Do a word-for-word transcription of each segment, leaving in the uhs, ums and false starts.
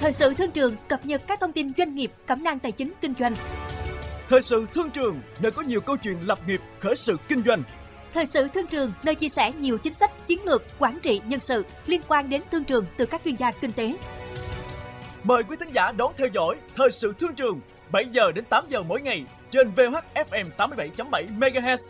Thời sự Thương trường cập nhật các thông tin doanh nghiệp, cẩm nang tài chính kinh doanh. Thời sự Thương trường, nơi có nhiều câu chuyện lập nghiệp, khởi sự kinh doanh. Thời sự Thương trường, nơi chia sẻ nhiều chính sách, chiến lược, quản trị nhân sự liên quan đến thương trường từ các chuyên gia kinh tế. Mời quý thính giả đón theo dõi Thời sự Thương trường bảy giờ đến tám giờ mỗi ngày trên vê o hát ép em tám mươi bảy chấm bảy mê ga héc.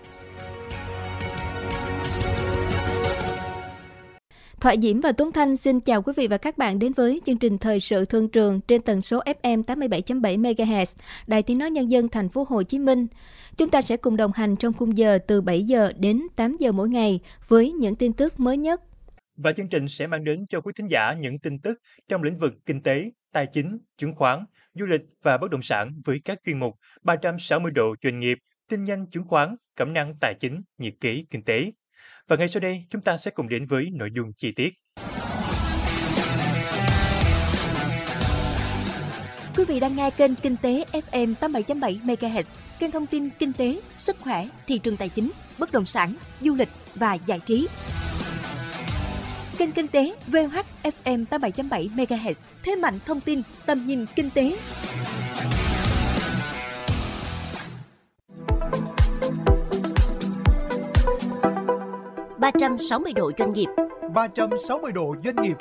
Thoại Diễm và Tuấn Thanh xin chào quý vị và các bạn đến với chương trình Thời sự Thương trường trên tần số ép em tám mươi bảy chấm bảy mê ga héc, Đài Tiếng nói Nhân dân thành phố Hồ Chí Minh. Chúng ta sẽ cùng đồng hành trong khung giờ từ bảy giờ đến tám giờ mỗi ngày với những tin tức mới nhất. Và chương trình sẽ mang đến cho quý thính giả những tin tức trong lĩnh vực kinh tế, tài chính, chứng khoán, du lịch và bất động sản với các chuyên mục ba trăm sáu mươi độ doanh nghiệp, tin nhanh chứng khoán, cẩm nang tài chính, nhật ký kinh tế. Và ngay sau đây, chúng ta sẽ cùng đến với nội dung chi tiết. Quý vị đang nghe kênh Kinh tế ép em tám mươi bảy chấm bảy mê ga héc, kênh thông tin kinh tế, sức khỏe, thị trường tài chính, bất động sản, du lịch và giải trí. Kênh Kinh tế vê o hát ép em tám mươi bảy chấm bảy mê ga héc, thế mạnh thông tin, tầm nhìn kinh tế. ba trăm sáu mươi độ doanh nghiệp. ba trăm sáu mươi độ doanh nghiệp.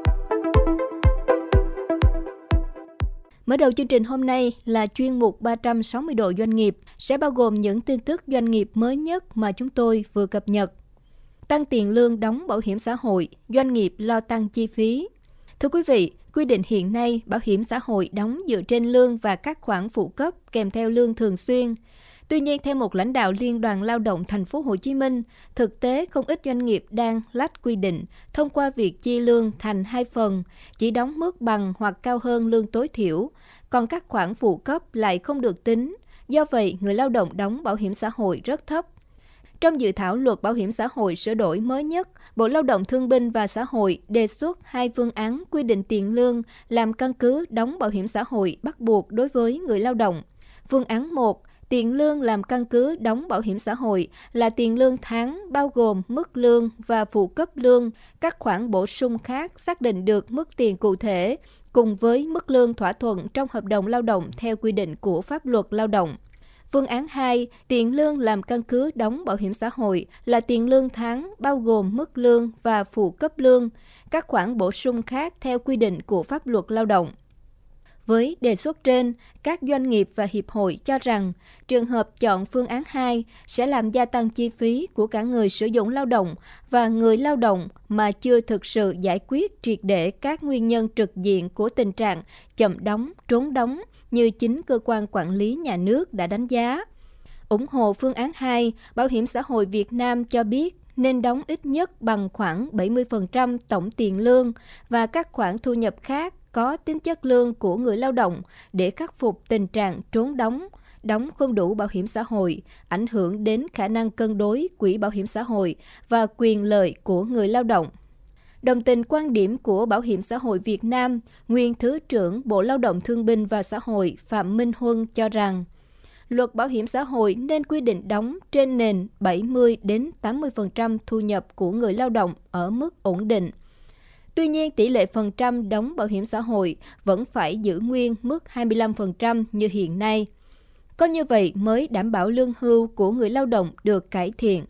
Mở đầu chương trình hôm nay là chuyên mục ba trăm sáu mươi độ doanh nghiệp sẽ bao gồm những tin tức doanh nghiệp mới nhất mà chúng tôi vừa cập nhật. Tăng tiền lương đóng bảo hiểm xã hội, doanh nghiệp lo tăng chi phí. Thưa quý vị, quy định hiện nay bảo hiểm xã hội đóng dựa trên lương và các khoản phụ cấp kèm theo lương thường xuyên. Tuy nhiên, theo một lãnh đạo Liên đoàn Lao động thành phố Hồ Chí Minh, thực tế không ít doanh nghiệp đang lách quy định thông qua việc chia lương thành hai phần, chỉ đóng mức bằng hoặc cao hơn lương tối thiểu, còn các khoản phụ cấp lại không được tính. Do vậy, người lao động đóng bảo hiểm xã hội rất thấp. Trong dự thảo luật bảo hiểm xã hội sửa đổi mới nhất, Bộ Lao động Thương binh và Xã hội đề xuất hai phương án quy định tiền lương làm căn cứ đóng bảo hiểm xã hội bắt buộc đối với người lao động. Phương án một, tiền lương làm căn cứ đóng bảo hiểm xã hội là tiền lương tháng bao gồm mức lương và phụ cấp lương, các khoản bổ sung khác xác định được mức tiền cụ thể, cùng với mức lương thỏa thuận trong hợp đồng lao động theo quy định của pháp luật lao động. Phương án hai, tiền lương làm căn cứ đóng bảo hiểm xã hội là tiền lương tháng bao gồm mức lương và phụ cấp lương, các khoản bổ sung khác theo quy định của pháp luật lao động. Với đề xuất trên, các doanh nghiệp và hiệp hội cho rằng trường hợp chọn phương án hai sẽ làm gia tăng chi phí của cả người sử dụng lao động và người lao động mà chưa thực sự giải quyết triệt để các nguyên nhân trực diện của tình trạng chậm đóng, trốn đóng như chính cơ quan quản lý nhà nước đã đánh giá. Ủng hộ phương án hai, Bảo hiểm xã hội Việt Nam cho biết nên đóng ít nhất bằng khoảng bảy mươi phần trăm tổng tiền lương và các khoản thu nhập khác có tính chất lương của người lao động để khắc phục tình trạng trốn đóng, đóng không đủ bảo hiểm xã hội, ảnh hưởng đến khả năng cân đối quỹ bảo hiểm xã hội và quyền lợi của người lao động. Đồng tình quan điểm của Bảo hiểm xã hội Việt Nam, nguyên Thứ trưởng Bộ Lao động Thương binh và Xã hội Phạm Minh Huân cho rằng, luật bảo hiểm xã hội nên quy định đóng trên nền bảy mươi đến tám mươi phần trăm thu nhập của người lao động ở mức ổn định. Tuy nhiên, tỷ lệ phần trăm đóng bảo hiểm xã hội vẫn phải giữ nguyên mức hai mươi lăm phần trăm như hiện nay. Có như vậy mới đảm bảo lương hưu của người lao động được cải thiện.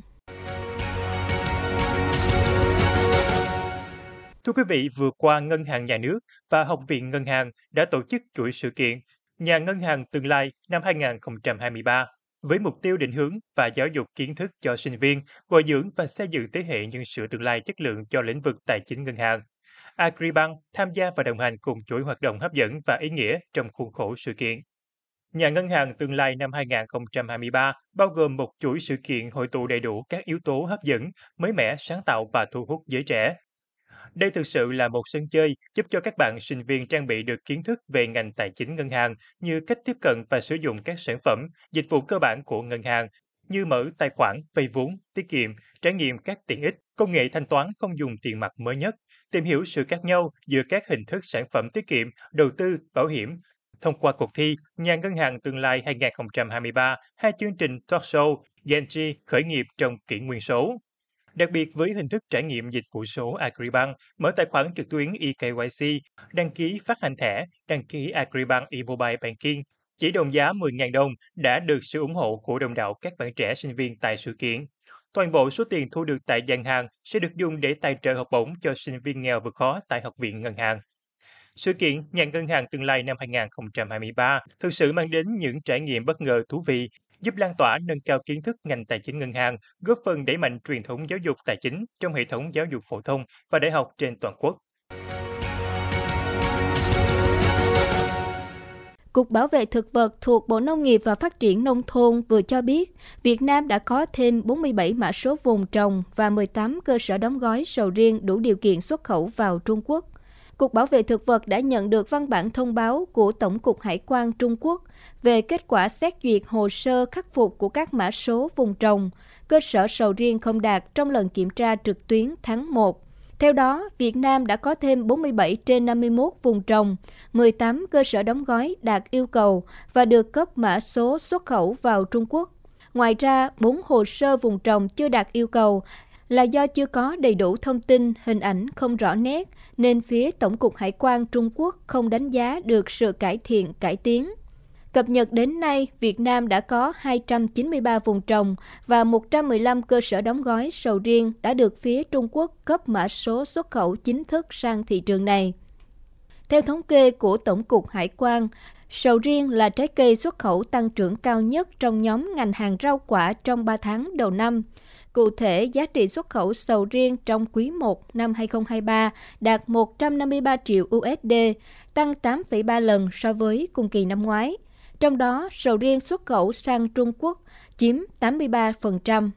Thưa quý vị, vừa qua Ngân hàng Nhà nước và Học viện Ngân hàng đã tổ chức chuỗi sự kiện Nhà Ngân hàng Tương lai năm hai không hai ba với mục tiêu định hướng và giáo dục kiến thức cho sinh viên, bồi dưỡng và xây dựng thế hệ nhân sự tương lai chất lượng cho lĩnh vực tài chính ngân hàng. Agribank tham gia và đồng hành cùng chuỗi hoạt động hấp dẫn và ý nghĩa trong khuôn khổ sự kiện. Nhà Ngân hàng Tương lai năm hai không hai ba bao gồm một chuỗi sự kiện hội tụ đầy đủ các yếu tố hấp dẫn, mới mẻ, sáng tạo và thu hút giới trẻ. Đây thực sự là một sân chơi giúp cho các bạn sinh viên trang bị được kiến thức về ngành tài chính ngân hàng như cách tiếp cận và sử dụng các sản phẩm, dịch vụ cơ bản của ngân hàng như mở tài khoản, vay vốn, tiết kiệm, trải nghiệm các tiện ích, công nghệ thanh toán không dùng tiền mặt mới nhất, tìm hiểu sự khác nhau giữa các hình thức sản phẩm tiết kiệm, đầu tư, bảo hiểm. Thông qua cuộc thi Nhà Ngân hàng Tương lai hai không hai ba, hai chương trình talk show, Gen Z khởi nghiệp trong kỷ nguyên số. Đặc biệt với hình thức trải nghiệm dịch vụ số Agribank, mở tài khoản trực tuyến e ca y xê, đăng ký phát hành thẻ, đăng ký Agribank e-Mobile Banking, chỉ đồng giá mười nghìn đồng đã được sự ủng hộ của đông đảo các bạn trẻ sinh viên tại sự kiện. Toàn bộ số tiền thu được tại gian hàng sẽ được dùng để tài trợ học bổng cho sinh viên nghèo vượt khó tại Học viện Ngân hàng. Sự kiện Nhà ngân hàng tương lai năm hai nghìn không trăm hai mươi ba thực sự mang đến những trải nghiệm bất ngờ thú vị, giúp lan tỏa nâng cao kiến thức ngành tài chính ngân hàng, góp phần đẩy mạnh truyền thống giáo dục tài chính trong hệ thống giáo dục phổ thông và đại học trên toàn quốc. Cục Bảo vệ Thực vật thuộc Bộ Nông nghiệp và Phát triển Nông thôn vừa cho biết, Việt Nam đã có thêm bốn mươi bảy mã số vùng trồng và mười tám cơ sở đóng gói sầu riêng đủ điều kiện xuất khẩu vào Trung Quốc. Cục Bảo vệ Thực vật đã nhận được văn bản thông báo của Tổng cục Hải quan Trung Quốc về kết quả xét duyệt hồ sơ khắc phục của các mã số vùng trồng, cơ sở sầu riêng không đạt trong lần kiểm tra trực tuyến tháng một. Theo đó, Việt Nam đã có thêm bốn mươi bảy trên năm mươi mốt vùng trồng, mười tám cơ sở đóng gói đạt yêu cầu và được cấp mã số xuất khẩu vào Trung Quốc. Ngoài ra, bốn hồ sơ vùng trồng chưa đạt yêu cầu là do chưa có đầy đủ thông tin, hình ảnh không rõ nét, nên phía Tổng cục Hải quan Trung Quốc không đánh giá được sự cải thiện, cải tiến. Cập nhật đến nay, Việt Nam đã có hai trăm chín mươi ba vùng trồng và một trăm mười lăm cơ sở đóng gói sầu riêng đã được phía Trung Quốc cấp mã số xuất khẩu chính thức sang thị trường này. Theo thống kê của Tổng cục Hải quan, sầu riêng là trái cây xuất khẩu tăng trưởng cao nhất trong nhóm ngành hàng rau quả trong ba tháng đầu năm. Cụ thể, giá trị xuất khẩu sầu riêng trong quý một năm hai nghìn không trăm hai mươi ba đạt một trăm năm mươi ba triệu đô la, tăng tám phẩy ba lần so với cùng kỳ năm ngoái. Trong đó, sầu riêng xuất khẩu sang Trung Quốc chiếm tám mươi ba phần trăm.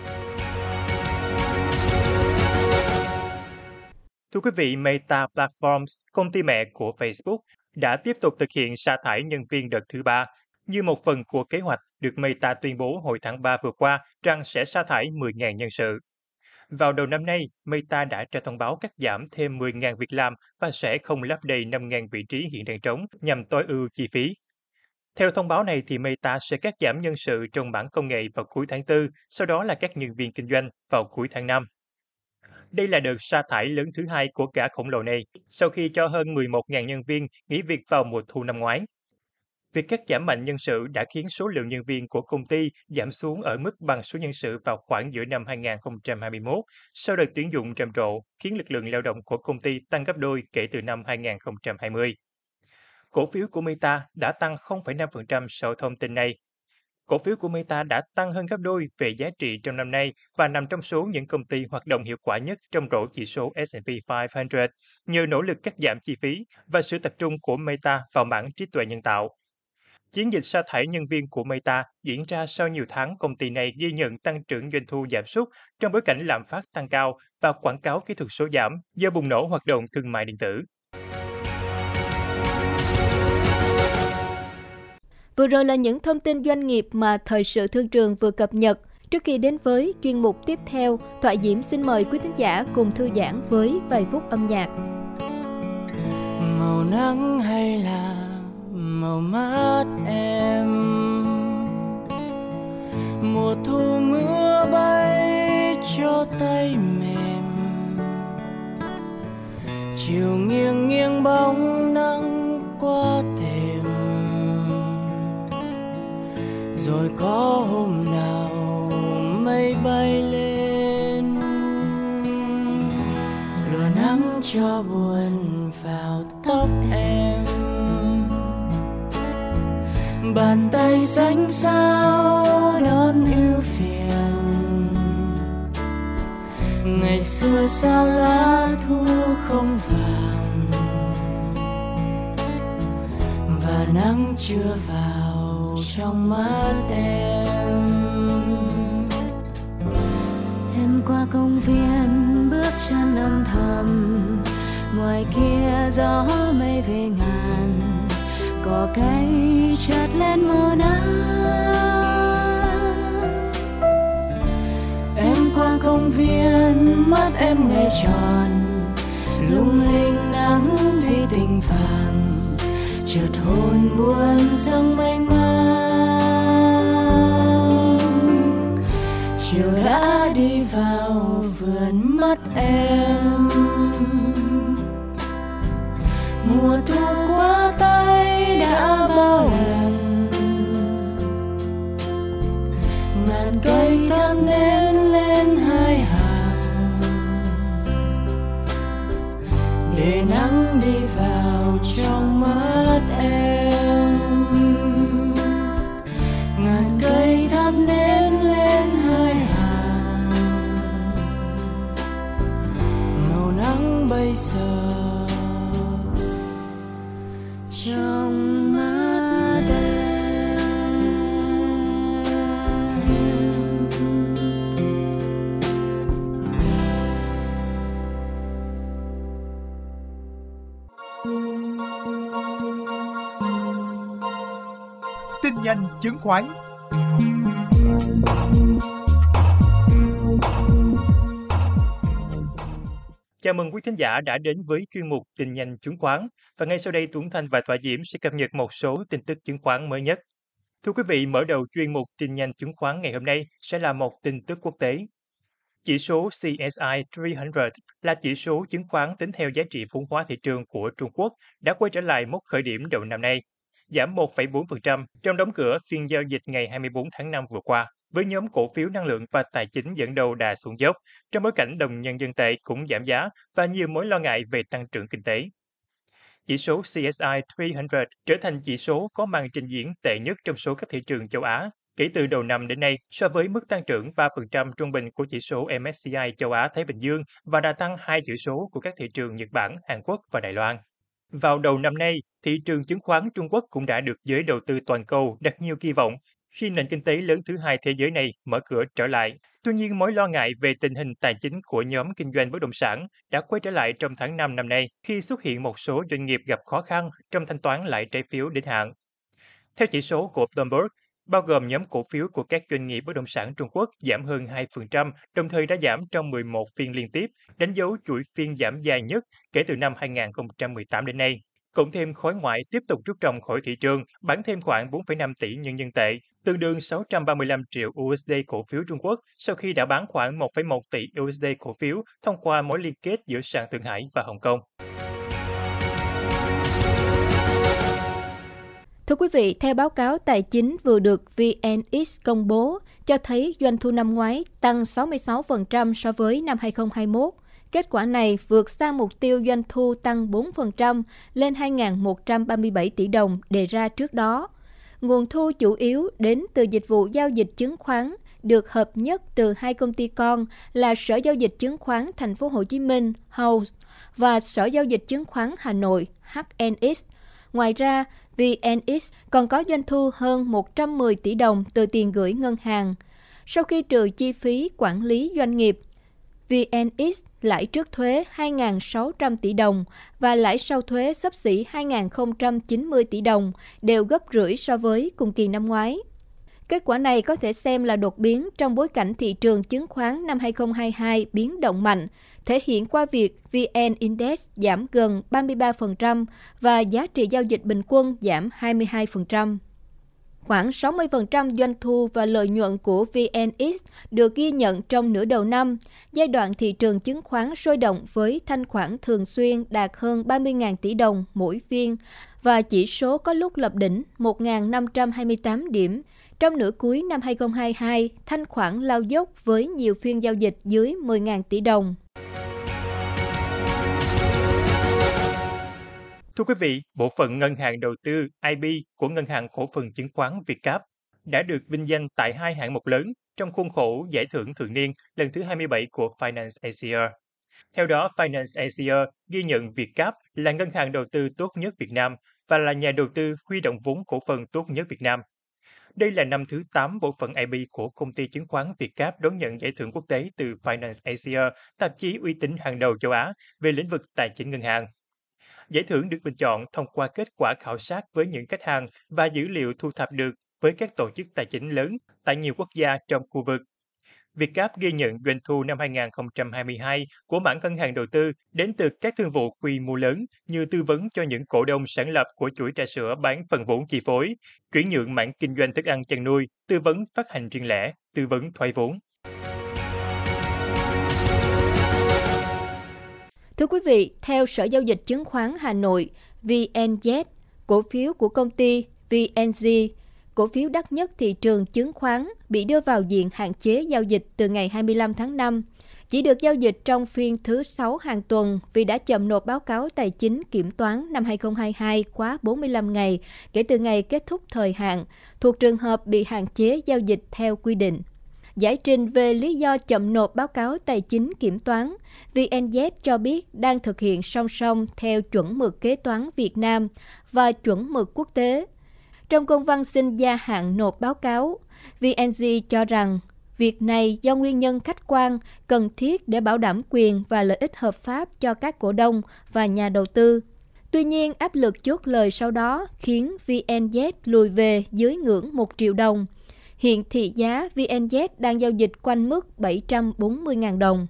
Thưa quý vị, Meta Platforms, công ty mẹ của Facebook, đã tiếp tục thực hiện sa thải nhân viên đợt thứ ba, như một phần của kế hoạch được Meta tuyên bố hồi tháng ba vừa qua rằng sẽ sa thải mười nghìn nhân sự. Vào đầu năm nay, Meta đã ra thông báo cắt giảm thêm mười nghìn việc làm và sẽ không lấp đầy năm nghìn vị trí hiện đang trống nhằm tối ưu chi phí. Theo thông báo này, thì Meta sẽ cắt giảm nhân sự trong mảng công nghệ vào cuối tháng tư, sau đó là các nhân viên kinh doanh vào cuối tháng năm. Đây là đợt sa thải lớn thứ hai của cả khổng lồ này, sau khi cho hơn mười một nghìn nhân viên nghỉ việc vào mùa thu năm ngoái. Việc cắt giảm mạnh nhân sự đã khiến số lượng nhân viên của công ty giảm xuống ở mức bằng số nhân sự vào khoảng giữa năm hai nghìn không trăm hai mươi mốt, sau đợt tuyển dụng rầm rộ, khiến lực lượng lao động của công ty tăng gấp đôi kể từ năm hai nghìn không trăm hai mươi. Cổ phiếu của Meta đã tăng không phẩy năm phần trăm sau thông tin này. Cổ phiếu của Meta đã tăng hơn gấp đôi về giá trị trong năm nay và nằm trong số những công ty hoạt động hiệu quả nhất trong rổ chỉ số S and P năm trăm nhờ nỗ lực cắt giảm chi phí và sự tập trung của Meta vào mảng trí tuệ nhân tạo. Chiến dịch sa thải nhân viên của Meta diễn ra sau nhiều tháng công ty này ghi nhận tăng trưởng doanh thu giảm sút trong bối cảnh lạm phát tăng cao và quảng cáo kỹ thuật số giảm do bùng nổ hoạt động thương mại điện tử. Vừa rồi là những thông tin doanh nghiệp mà Thời sự Thương trường vừa cập nhật. Trước khi đến với chuyên mục tiếp theo, Thoại Diễm xin mời quý thính giả cùng thư giãn với vài phút âm nhạc. Màu nắng hay là màu mắt em, mùa thu mưa bay cho tay mềm, chiều nghiêng nghiêng bóng nắng qua thềm, rồi có hôm nào mây bay lên, lùa nắng cho buồn vào tóc em, bàn tay xanh xao đón ưu phiền. Ngày xưa sao lá thu không vàng, và nắng chưa vào trong mắt em. Em qua công viên bước chân âm thầm, ngoài kia gió mây về ngàn, cỏ cây chợt lên màu nắng. Em qua công viên mắt em ngày tròn, lung linh nắng thi tình vàng, chợt hồn buồn dâng mênh mang. chiều đã đi vào vườn mắt em. Mùa thu qua tay đã bao lần, ngàn cây thắp nến lên hai hàng, để nắng đi vào trong mắt em. Ngàn cây thắp nến lên hai hàng, màu nắng bây giờ trong mắt em. Tin nhanh chứng khoán. Chào mừng quý thính giả đã đến với chuyên mục Tin nhanh chứng khoán, và ngay sau đây Tuấn Thanh và Thoại Diễm sẽ cập nhật một số tin tức chứng khoán mới nhất. Thưa quý vị, mở đầu chuyên mục Tin nhanh chứng khoán ngày hôm nay sẽ là một tin tức quốc tế. Chỉ số C S I ba trăm là chỉ số chứng khoán tính theo giá trị vốn hóa thị trường của Trung Quốc đã quay trở lại mốc khởi điểm đầu năm nay, giảm một phẩy bốn phần trăm trong đóng cửa phiên giao dịch ngày hai mươi tư tháng năm vừa qua, với nhóm cổ phiếu năng lượng và tài chính dẫn đầu đà xuống dốc, trong bối cảnh đồng nhân dân tệ cũng giảm giá và nhiều mối lo ngại về tăng trưởng kinh tế. Chỉ số C S I ba trăm trở thành chỉ số có màn trình diễn tệ nhất trong số các thị trường châu Á kể từ đầu năm đến nay, so với mức tăng trưởng ba phần trăm trung bình của chỉ số M S C I châu Á-Thái Bình Dương và đà tăng hai chỉ số của các thị trường Nhật Bản, Hàn Quốc và Đài Loan. Vào đầu năm nay, thị trường chứng khoán Trung Quốc cũng đã được giới đầu tư toàn cầu đặt nhiều kỳ vọng khi nền kinh tế lớn thứ hai thế giới này mở cửa trở lại. Tuy nhiên, mối lo ngại về tình hình tài chính của nhóm kinh doanh bất động sản đã quay trở lại trong tháng năm năm nay khi xuất hiện một số doanh nghiệp gặp khó khăn trong thanh toán lại trái phiếu đến hạn. Theo chỉ số của Bloomberg, bao gồm nhóm cổ phiếu của các doanh nghiệp bất động sản Trung Quốc giảm hơn hai phần trăm, đồng thời đã giảm trong mười một phiên liên tiếp, đánh dấu chuỗi phiên giảm dài nhất kể từ năm hai nghìn không trăm mười tám đến nay. Cộng thêm khối ngoại tiếp tục rút ròng khỏi thị trường, bán thêm khoảng bốn phẩy năm tỷ nhân dân tệ, tương đương sáu trăm ba mươi lăm triệu U S D cổ phiếu Trung Quốc sau khi đã bán khoảng một phẩy một tỷ U S D cổ phiếu thông qua mối liên kết giữa sàn Thượng Hải và Hồng Kông. Thưa quý vị, theo báo cáo tài chính vừa được V N X công bố, cho thấy doanh thu năm ngoái tăng sáu mươi sáu phần trăm so với năm hai nghìn không trăm hai mươi mốt. Kết quả này vượt xa mục tiêu doanh thu tăng bốn phần trăm lên hai nghìn một trăm ba mươi bảy tỷ đồng đề ra trước đó. Nguồn thu chủ yếu đến từ dịch vụ giao dịch chứng khoán, được hợp nhất từ hai công ty con là Sở Giao dịch Chứng khoán Thành phố Hồ Chí Minh (H O U S) và Sở Giao dịch Chứng khoán Hà Nội (H N X). Ngoài ra, V N X còn có doanh thu hơn một trăm mười tỷ đồng từ tiền gửi ngân hàng. Sau khi trừ chi phí quản lý doanh nghiệp, V N X lãi trước thuế hai nghìn sáu trăm tỷ đồng và lãi sau thuế xấp xỉ hai nghìn không trăm chín mươi tỷ đồng, đều gấp rưỡi so với cùng kỳ năm ngoái. Kết quả này có thể xem là đột biến trong bối cảnh thị trường chứng khoán năm hai nghìn không trăm hai mươi hai biến động mạnh, thể hiện qua việc V N Index giảm gần ba mươi ba phần trăm và giá trị giao dịch bình quân giảm hai mươi hai phần trăm. Khoảng sáu mươi phần trăm doanh thu và lợi nhuận của V N X được ghi nhận trong nửa đầu năm, giai đoạn thị trường chứng khoán sôi động với thanh khoản thường xuyên đạt hơn ba mươi nghìn tỷ đồng mỗi phiên và chỉ số có lúc lập đỉnh một nghìn năm trăm hai mươi tám điểm. Trong nửa cuối năm hai nghìn không trăm hai mươi hai, thanh khoản lao dốc với nhiều phiên giao dịch dưới mười nghìn tỷ đồng. Thưa quý vị, bộ phận ngân hàng đầu tư I B của Ngân hàng Cổ phần Chứng khoán Vietcap đã được vinh danh tại hai hạng mục lớn trong khuôn khổ giải thưởng thường niên lần thứ hai mươi bảy của Finance Asia. Theo đó, Finance Asia ghi nhận Vietcap là ngân hàng đầu tư tốt nhất Việt Nam và là nhà đầu tư huy động vốn cổ phần tốt nhất Việt Nam. Đây là năm thứ tám bộ phận I B của công ty chứng khoán Vietcap đón nhận giải thưởng quốc tế từ Finance Asia, tạp chí uy tín hàng đầu châu Á về lĩnh vực tài chính ngân hàng. Giải thưởng được bình chọn thông qua kết quả khảo sát với những khách hàng và dữ liệu thu thập được với các tổ chức tài chính lớn tại nhiều quốc gia trong khu vực. Vietcap ghi nhận doanh thu năm hai nghìn không trăm hai mươi hai của mảng ngân hàng đầu tư đến từ các thương vụ quy mô lớn như tư vấn cho những cổ đông sáng lập của chuỗi trà sữa bán phần vốn chi phối, chuyển nhượng mảng kinh doanh thức ăn chăn nuôi, tư vấn phát hành riêng lẻ, tư vấn thoái vốn. Thưa quý vị, theo Sở Giao dịch Chứng khoán Hà Nội, vê en Z, cổ phiếu của công ty vê en giê, cổ phiếu đắt nhất thị trường chứng khoán, bị đưa vào diện hạn chế giao dịch từ ngày hai mươi lăm tháng năm. Chỉ được giao dịch trong phiên thứ sáu hàng tuần vì đã chậm nộp báo cáo tài chính kiểm toán năm hai không hai hai quá bốn mươi lăm ngày kể từ ngày kết thúc thời hạn, thuộc trường hợp bị hạn chế giao dịch theo quy định. Giải trình về lý do chậm nộp báo cáo tài chính kiểm toán, vê en Z cho biết đang thực hiện song song theo chuẩn mực kế toán Việt Nam và chuẩn mực quốc tế. Trong công văn xin gia hạn nộp báo cáo, vê en giê cho rằng việc này do nguyên nhân khách quan, cần thiết để bảo đảm quyền và lợi ích hợp pháp cho các cổ đông và nhà đầu tư. Tuy nhiên, áp lực chốt lời sau đó khiến vê en Z lùi về dưới ngưỡng một triệu đồng. Hiện thị giá vê en Z đang giao dịch quanh mức bảy trăm bốn mươi nghìn đồng.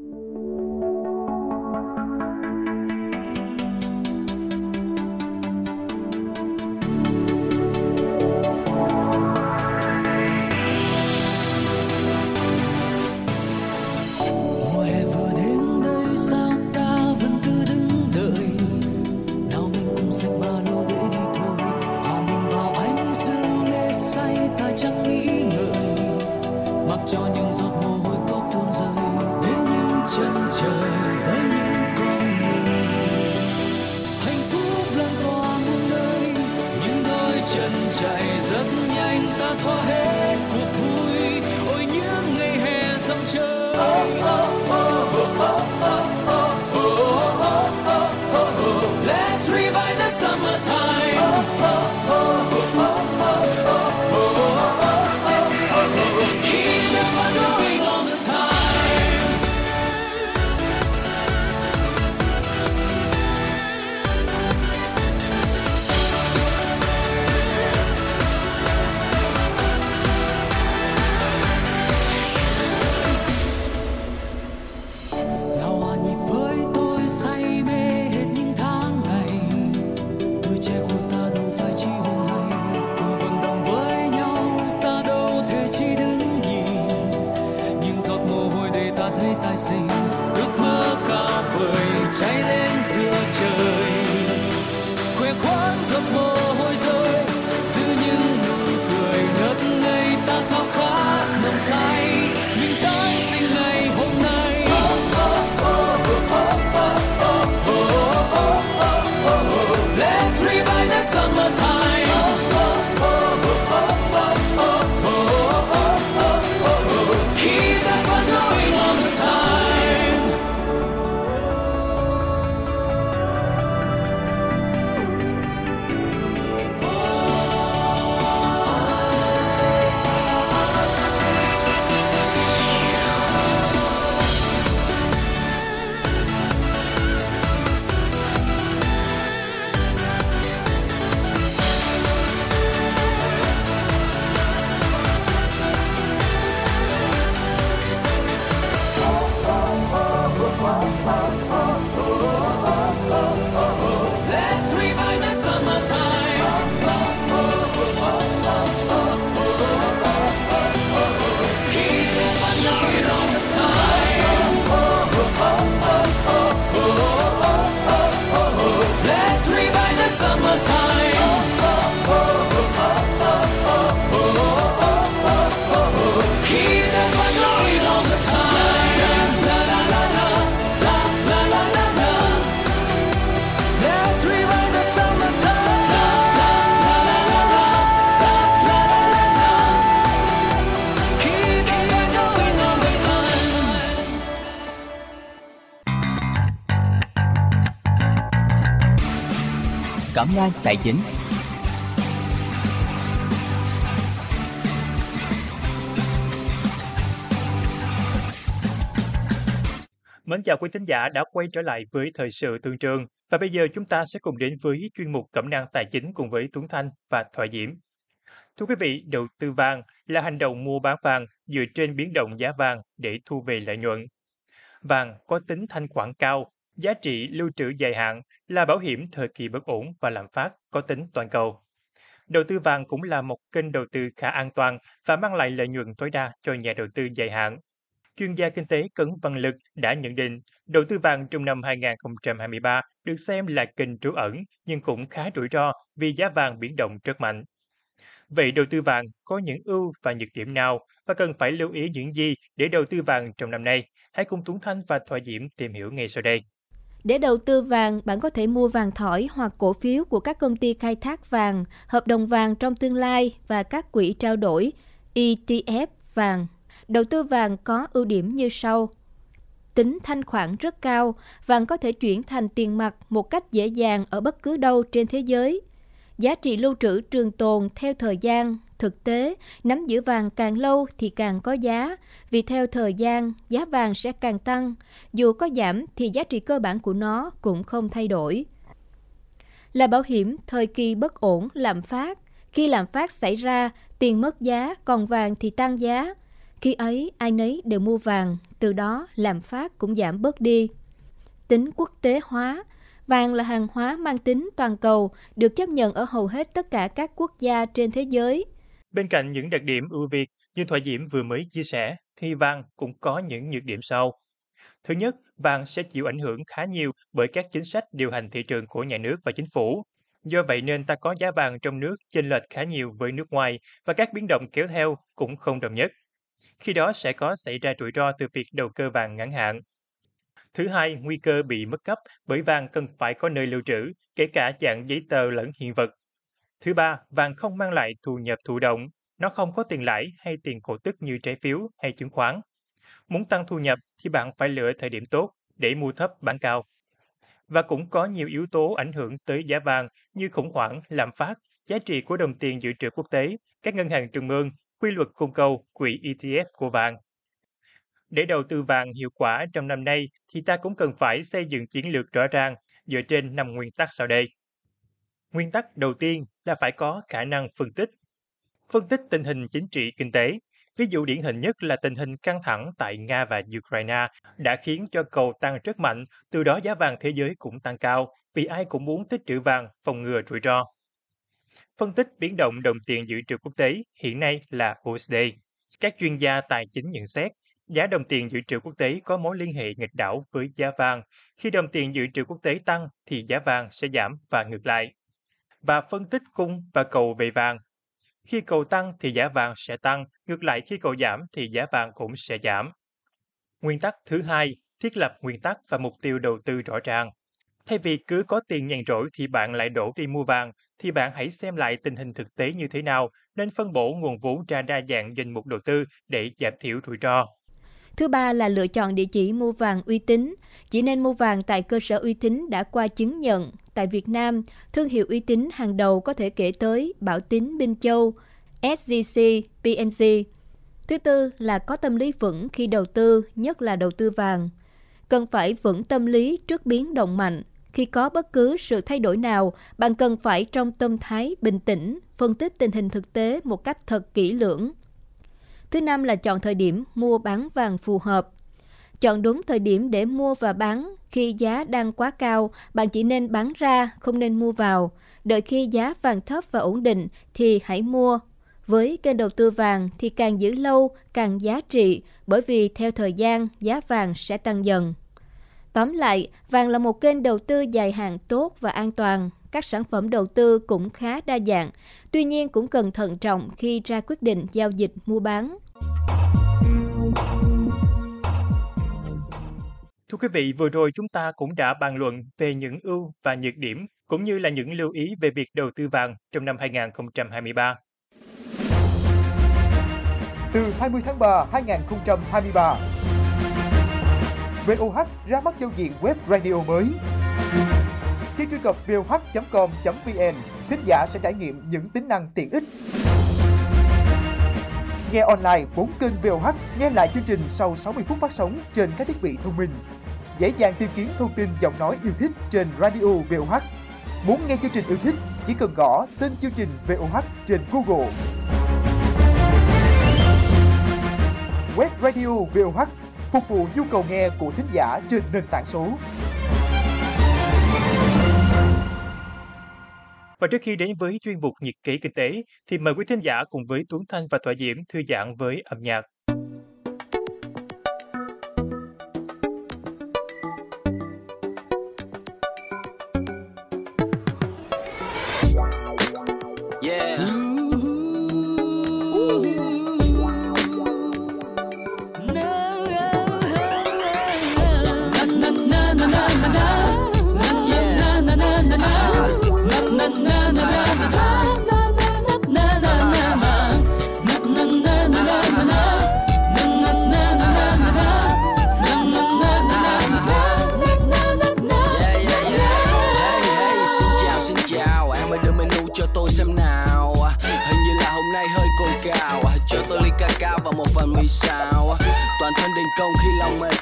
Cẩm nang tài chính. Mến chào quý thính giả đã quay trở lại với thời sự Tương Trường, và bây giờ chúng ta sẽ cùng đến với chuyên mục Cẩm nang tài chính cùng với Tuấn Thanh và Thoại Diễm. Thưa quý vị, đầu tư vàng là hành động mua bán vàng dựa trên biến động giá vàng để thu về lợi nhuận. Vàng có tính thanh khoản cao, giá trị lưu trữ dài hạn, là bảo hiểm thời kỳ bất ổn và lạm phát có tính toàn cầu. Đầu tư vàng cũng là một kênh đầu tư khá an toàn và mang lại lợi nhuận tối đa cho nhà đầu tư dài hạn. chuyên gia kinh tế Cấn Văn Lực đã nhận định đầu tư vàng trong năm hai nghìn không trăm hai mươi ba được xem là kênh trú ẩn nhưng cũng khá rủi ro vì giá vàng biến động rất mạnh. Vậy đầu tư vàng có những ưu và nhược điểm nào và cần phải lưu ý những gì để đầu tư vàng trong năm nay? Hãy cùng Tuấn Thanh và Thoại Diễm tìm hiểu ngay sau đây. Để đầu tư vàng, bạn có thể mua vàng thỏi hoặc cổ phiếu của các công ty khai thác vàng, hợp đồng vàng trong tương lai và các quỹ trao đổi E T F vàng. Đầu tư vàng có ưu điểm như sau. Tính thanh khoản rất cao, vàng có thể chuyển thành tiền mặt một cách dễ dàng ở bất cứ đâu trên thế giới. Giá trị lưu trữ trường tồn theo thời gian. Thực tế, nắm giữ vàng càng lâu thì càng có giá, vì theo thời gian, giá vàng sẽ càng tăng. Dù có giảm thì giá trị cơ bản của nó cũng không thay đổi. Là bảo hiểm thời kỳ bất ổn, lạm phát. Khi lạm phát xảy ra, tiền mất giá, còn vàng thì tăng giá. Khi ấy, ai nấy đều mua vàng, từ đó lạm phát cũng giảm bớt đi. Tính quốc tế hóa. Vàng là hàng hóa mang tính toàn cầu, được chấp nhận ở hầu hết tất cả các quốc gia trên thế giới. Bên cạnh những đặc điểm ưu việt như Thoại Diễm vừa mới chia sẻ, thì vàng cũng có những nhược điểm sau. Thứ nhất, vàng sẽ chịu ảnh hưởng khá nhiều bởi các chính sách điều hành thị trường của nhà nước và chính phủ. Do vậy nên ta có giá vàng trong nước chênh lệch khá nhiều với nước ngoài và các biến động kéo theo cũng không đồng nhất. Khi đó sẽ có xảy ra rủi ro từ việc đầu cơ vàng ngắn hạn. Thứ hai, nguy cơ bị mất cắp bởi vàng cần phải có nơi lưu trữ, kể cả dạng giấy tờ lẫn hiện vật. Thứ ba, vàng không mang lại thu nhập thụ động, nó không có tiền lãi hay tiền cổ tức như trái phiếu hay chứng khoán. Muốn tăng thu nhập thì bạn phải lựa thời điểm tốt để mua thấp bán cao. Và cũng có nhiều yếu tố ảnh hưởng tới giá vàng như khủng hoảng, lạm phát, giá trị của đồng tiền dự trữ quốc tế, các ngân hàng trung ương, quy luật cung cầu, quỹ E T F của vàng. Để đầu tư vàng hiệu quả trong năm nay thì ta cũng cần phải xây dựng chiến lược rõ ràng dựa trên năm nguyên tắc sau đây. Nguyên tắc đầu tiên là phải có khả năng phân tích. Phân tích tình hình chính trị kinh tế. Ví dụ điển hình nhất là tình hình căng thẳng tại Nga và Ukraine đã khiến cho cầu tăng rất mạnh, từ đó giá vàng thế giới cũng tăng cao vì ai cũng muốn tích trữ vàng phòng ngừa rủi ro. Phân tích biến động đồng tiền dự trữ quốc tế hiện nay là U S D. Các chuyên gia tài chính nhận xét giá đồng tiền dự trữ quốc tế có mối liên hệ nghịch đảo với giá vàng. Khi đồng tiền dự trữ quốc tế tăng thì giá vàng sẽ giảm và ngược lại. Và phân tích cung và cầu về vàng. Khi cầu tăng thì giá vàng sẽ tăng, ngược lại khi cầu giảm thì giá vàng cũng sẽ giảm. Nguyên tắc thứ hai, thiết lập nguyên tắc và mục tiêu đầu tư rõ ràng. Thay vì cứ có tiền nhàn rỗi thì bạn lại đổ đi mua vàng, thì bạn hãy xem lại tình hình thực tế như thế nào, nên phân bổ nguồn vốn ra đa dạng danh mục đầu tư để giảm thiểu rủi ro. Thứ ba là lựa chọn địa chỉ mua vàng uy tín. Chỉ nên mua vàng tại cơ sở uy tín đã qua chứng nhận. Tại Việt Nam, thương hiệu uy tín hàng đầu có thể kể tới Bảo Tín Minh Châu, S G C, P N G. Thứ tư là có tâm lý vững khi đầu tư, nhất là đầu tư vàng. Cần phải vững tâm lý trước biến động mạnh. Khi có bất cứ sự thay đổi nào, bạn cần phải trong tâm thái bình tĩnh, phân tích tình hình thực tế một cách thật kỹ lưỡng. Thứ năm là chọn thời điểm mua bán vàng phù hợp. Chọn đúng thời điểm để mua và bán. Khi giá đang quá cao, bạn chỉ nên bán ra, không nên mua vào. Đợi khi giá vàng thấp và ổn định thì hãy mua. Với kênh đầu tư vàng thì càng giữ lâu càng giá trị, bởi vì theo thời gian giá vàng sẽ tăng dần. Tóm lại, vàng là một kênh đầu tư dài hạn tốt và an toàn. Các sản phẩm đầu tư cũng khá đa dạng, tuy nhiên cũng cần thận trọng khi ra quyết định giao dịch mua bán. Thưa quý vị, vừa rồi chúng ta cũng đã bàn luận về những ưu và nhược điểm, cũng như là những lưu ý về việc đầu tư vàng trong năm hai nghìn không trăm hai mươi ba. Từ hai mươi tháng ba năm hai nghìn không trăm hai mươi ba, vê o hát ra mắt giao diện web radio mới. Khi truy cập vê o hát chấm com chấm vn, thính giả sẽ trải nghiệm những tính năng tiện ích. Nghe online bốn kênh vê o hát, nghe lại chương trình sau sáu mươi phút phát sóng trên các thiết bị thông minh. Dễ dàng tìm kiếm thông tin giọng nói yêu thích trên radio vê o hát. Muốn nghe chương trình yêu thích, chỉ cần gõ tên chương trình vê o hát trên Google. Web radio vê o hát phục vụ nhu cầu nghe của thính giả trên nền tảng số. Và trước khi đến với chuyên mục Nhật ký kinh tế, thì mời quý thính giả cùng với Tuấn Thanh và Thoại Diễm thư giãn với âm nhạc.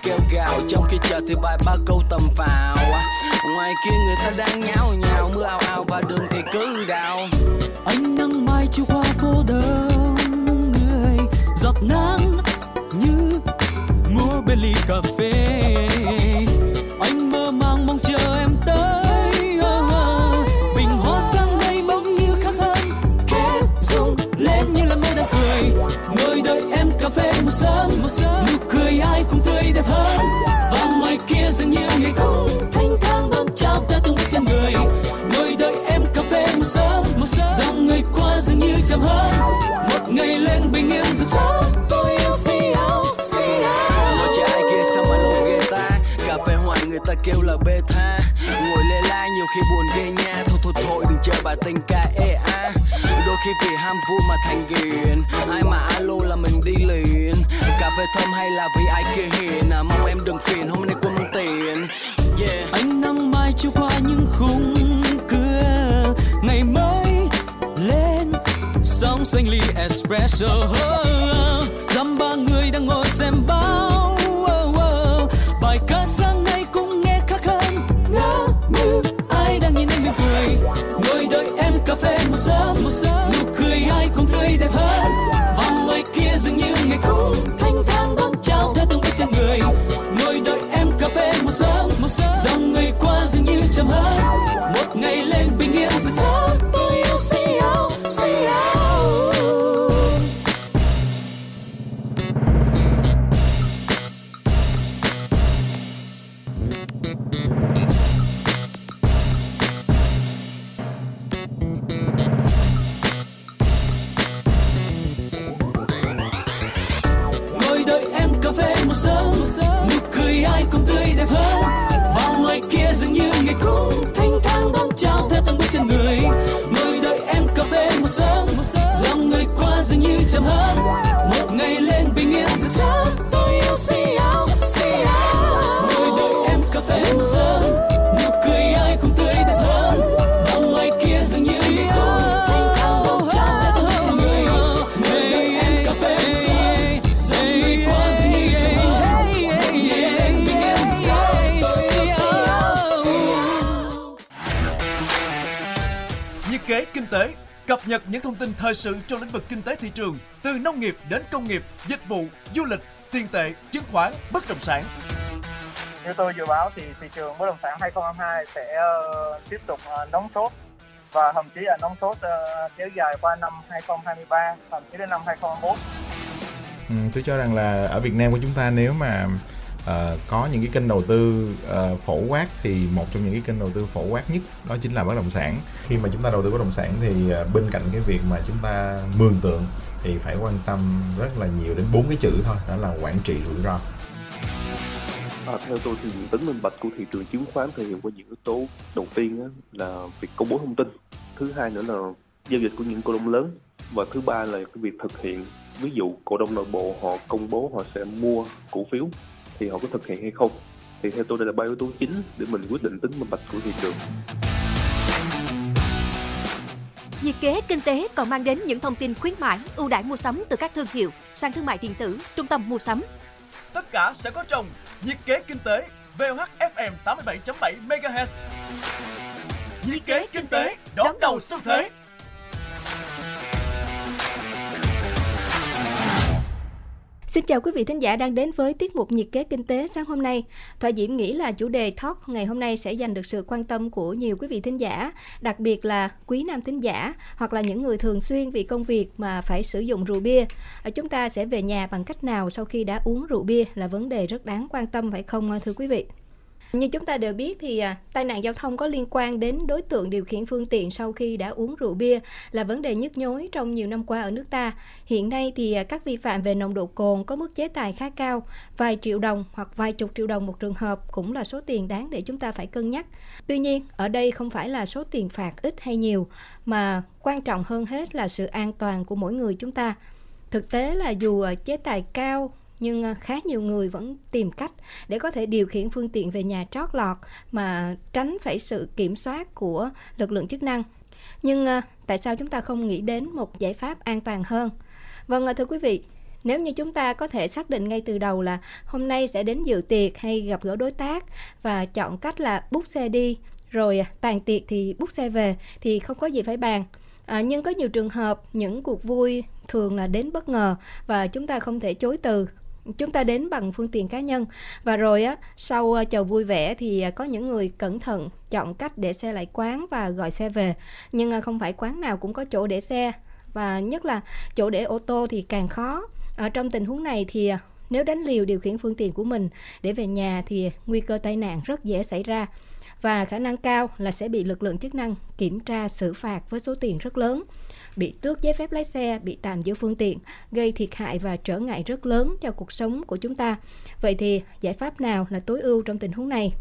kêu gào, trong khi chờ thì vài ba câu tầm vào. Ngoài kia người ta đang nháo nhào, mưa ào ào và đường thì cứ đào. Ánh nắng mai chiều qua phố đông người, giọt nắng như mua bên ly cà phê. Anh mơ màng mong chờ em tới, bình hoa sang đây bỗng như khác hơn, khẽ rung lên như là mơ đang cười. Ngồi đợi em cà phê một sớm, nụ cười ai cũng tươi đẹp hơn. Và ngoài kia dường như ngày cũng thanh thang đón chào ta từng bước chân người. Ngồi đợi em cà phê một sớm, dòng người qua dường như chậm hơn. Một ngày lên bình yên rực rỡ, tôi yêu Siao, Siao. Ngồi chờ ai kia sao mà lâu ghê ta, cà phê hoài người ta kêu là bê tha. Ngồi lê la nhiều khi buồn ghê nha, thôi thôi thôi đừng chơi bài tình ca ê a. Đôi khi vì ham vui mà thành nghiện, ai mà alo là mình đi liền. Cà phê thơm hay là vì ai kia hiền, à, mong em đừng phiền hôm nay quên mang tiền. Yeah. Ánh nắng mai chiều qua những khung cửa, ngày mới lên sóng xanh ly espresso. Dăm ba người đang ngồi xem báo, bài ca sáng nay cũng nghe khác hơn, ngỡ như ai đang nhìn em mỉm cười. Ngồi đợi em cà phê một sớm, nụ cười ai cũng tươi đẹp hơn. Và ngoài kia dường như ngày cũng thanh thang đón chào theo từng bước chân người. Ngồi đợi em cà phê một sớm, dòng người qua dường như chậm hơn. Một ngày lên bình yên rực rỡ, tôi yêu Siao, Siao. Ngồi đợi em cà phê một sớm, nụ cười ai cũng tươi đẹp hơn. Và ngoài kia dường như ngày cũng thanh thang đón chào theo từng bước chân người. Ngồi đợi em cà phê một sớm, dòng người qua dường như chậm hơn. Một ngày lên bình yên rực rỡ, tôi yêu Siao, Siao. Ngồi đợi em cà phê một sớm, nụ cười ai cũng tươi đẹp hơn. Và ngoài kia dường như ngày cũng thanh thang đón chào theo từng bước chân người. Ngồi đợi em cà phê một sớm, dòng người qua dường như chậm hơn. Một ngày lên bình yên rực rỡ, tôi yêu Siao, Siao. Nhiệt kế kinh tế, cập nhật những thông tin thời sự trong lĩnh vực kinh tế thị trường, từ nông nghiệp đến công nghiệp, dịch vụ, du lịch, tiền tệ, chứng khoán, bất động sản. Như tôi dự báo thì thị trường bất động sản hai không hai hai sẽ uh, tiếp tục uh, nóng sốt và thậm chí là nóng sốt uh, kéo dài qua năm hai không hai ba, thậm chí đến năm hai không hai mốt. Ừ, tôi cho rằng là ở Việt Nam của chúng ta nếu mà uh, có những cái kênh đầu tư uh, phổ quát thì một trong những cái kênh đầu tư phổ quát nhất đó chính là bất động sản. Khi mà chúng ta đầu tư bất động sản thì uh, bên cạnh cái việc mà chúng ta mường tượng thì phải quan tâm rất là nhiều đến bốn cái chữ thôi, đó là quản trị rủi ro. À, theo tôi thì tính minh bạch của thị trường chứng khoán thể hiện qua những yếu tố. Đầu tiên á, là việc công bố thông tin, thứ hai nữa là giao dịch của những cổ đông lớn, và thứ ba là cái việc thực hiện. Ví dụ cổ đông nội bộ họ công bố họ sẽ mua cổ phiếu thì họ có thực hiện hay không. Thì theo tôi đây là ba yếu tố chính để mình quyết định tính minh bạch của thị trường. Nhiệt kế kinh tế còn mang đến những thông tin khuyến mãi, ưu đãi mua sắm từ các thương hiệu, sàn thương mại điện tử, trung tâm mua sắm. Tất cả sẽ có trong Nhiệt kế kinh tế vê o hát ép em tám mươi bảy chấm bảy mê ga héc. Nhiệt kế kinh tế đón đầu xu thế. Xin chào quý vị thính giả đang đến với tiết mục Nhiệt kế kinh tế sáng hôm nay. Thoại Diễm nghĩ là chủ đề talk ngày hôm nay sẽ dành được sự quan tâm của nhiều quý vị thính giả, đặc biệt là quý nam thính giả hoặc là những người thường xuyên vì công việc mà phải sử dụng rượu bia. Chúng ta sẽ về nhà bằng cách nào sau khi đã uống rượu bia là vấn đề rất đáng quan tâm phải không thưa quý vị? Như chúng ta đều biết thì à, tai nạn giao thông có liên quan đến đối tượng điều khiển phương tiện sau khi đã uống rượu bia là vấn đề nhức nhối trong nhiều năm qua ở nước ta. Hiện nay thì à, các vi phạm về nồng độ cồn có mức chế tài khá cao, vài triệu đồng hoặc vài chục triệu đồng một trường hợp cũng là số tiền đáng để chúng ta phải cân nhắc. Tuy nhiên, ở đây không phải là số tiền phạt ít hay nhiều, mà quan trọng hơn hết là sự an toàn của mỗi người chúng ta. Thực tế là dù à, chế tài cao, nhưng khá nhiều người vẫn tìm cách để có thể điều khiển phương tiện về nhà trót lọt mà tránh phải sự kiểm soát của lực lượng chức năng. Nhưng tại sao chúng ta không nghĩ đến một giải pháp an toàn hơn? Vâng, thưa quý vị, Nếu như chúng ta có thể xác định ngay từ đầu là hôm nay sẽ đến dự tiệc hay gặp gỡ đối tác và chọn cách là book xe đi, rồi tàn tiệc thì book xe về thì không có gì phải bàn. À, nhưng có nhiều trường hợp những cuộc vui thường là đến bất ngờ và chúng ta không thể chối từ. Chúng ta đến bằng phương tiện cá nhân và rồi á sau chầu vui vẻ thì có những người cẩn thận chọn cách để xe lại quán và gọi xe về. Nhưng không phải quán nào cũng có chỗ để xe, và nhất là chỗ để ô tô thì càng khó. Ở trong tình huống này thì nếu đánh liều điều khiển phương tiện của mình để về nhà thì nguy cơ tai nạn rất dễ xảy ra, và khả năng cao là sẽ bị lực lượng chức năng kiểm tra xử phạt với số tiền rất lớn, bị tước giấy phép lái xe, bị tạm giữ phương tiện, gây thiệt hại và trở ngại rất lớn cho cuộc sống của chúng ta. Vậy thì giải pháp nào là tối ưu trong tình huống này?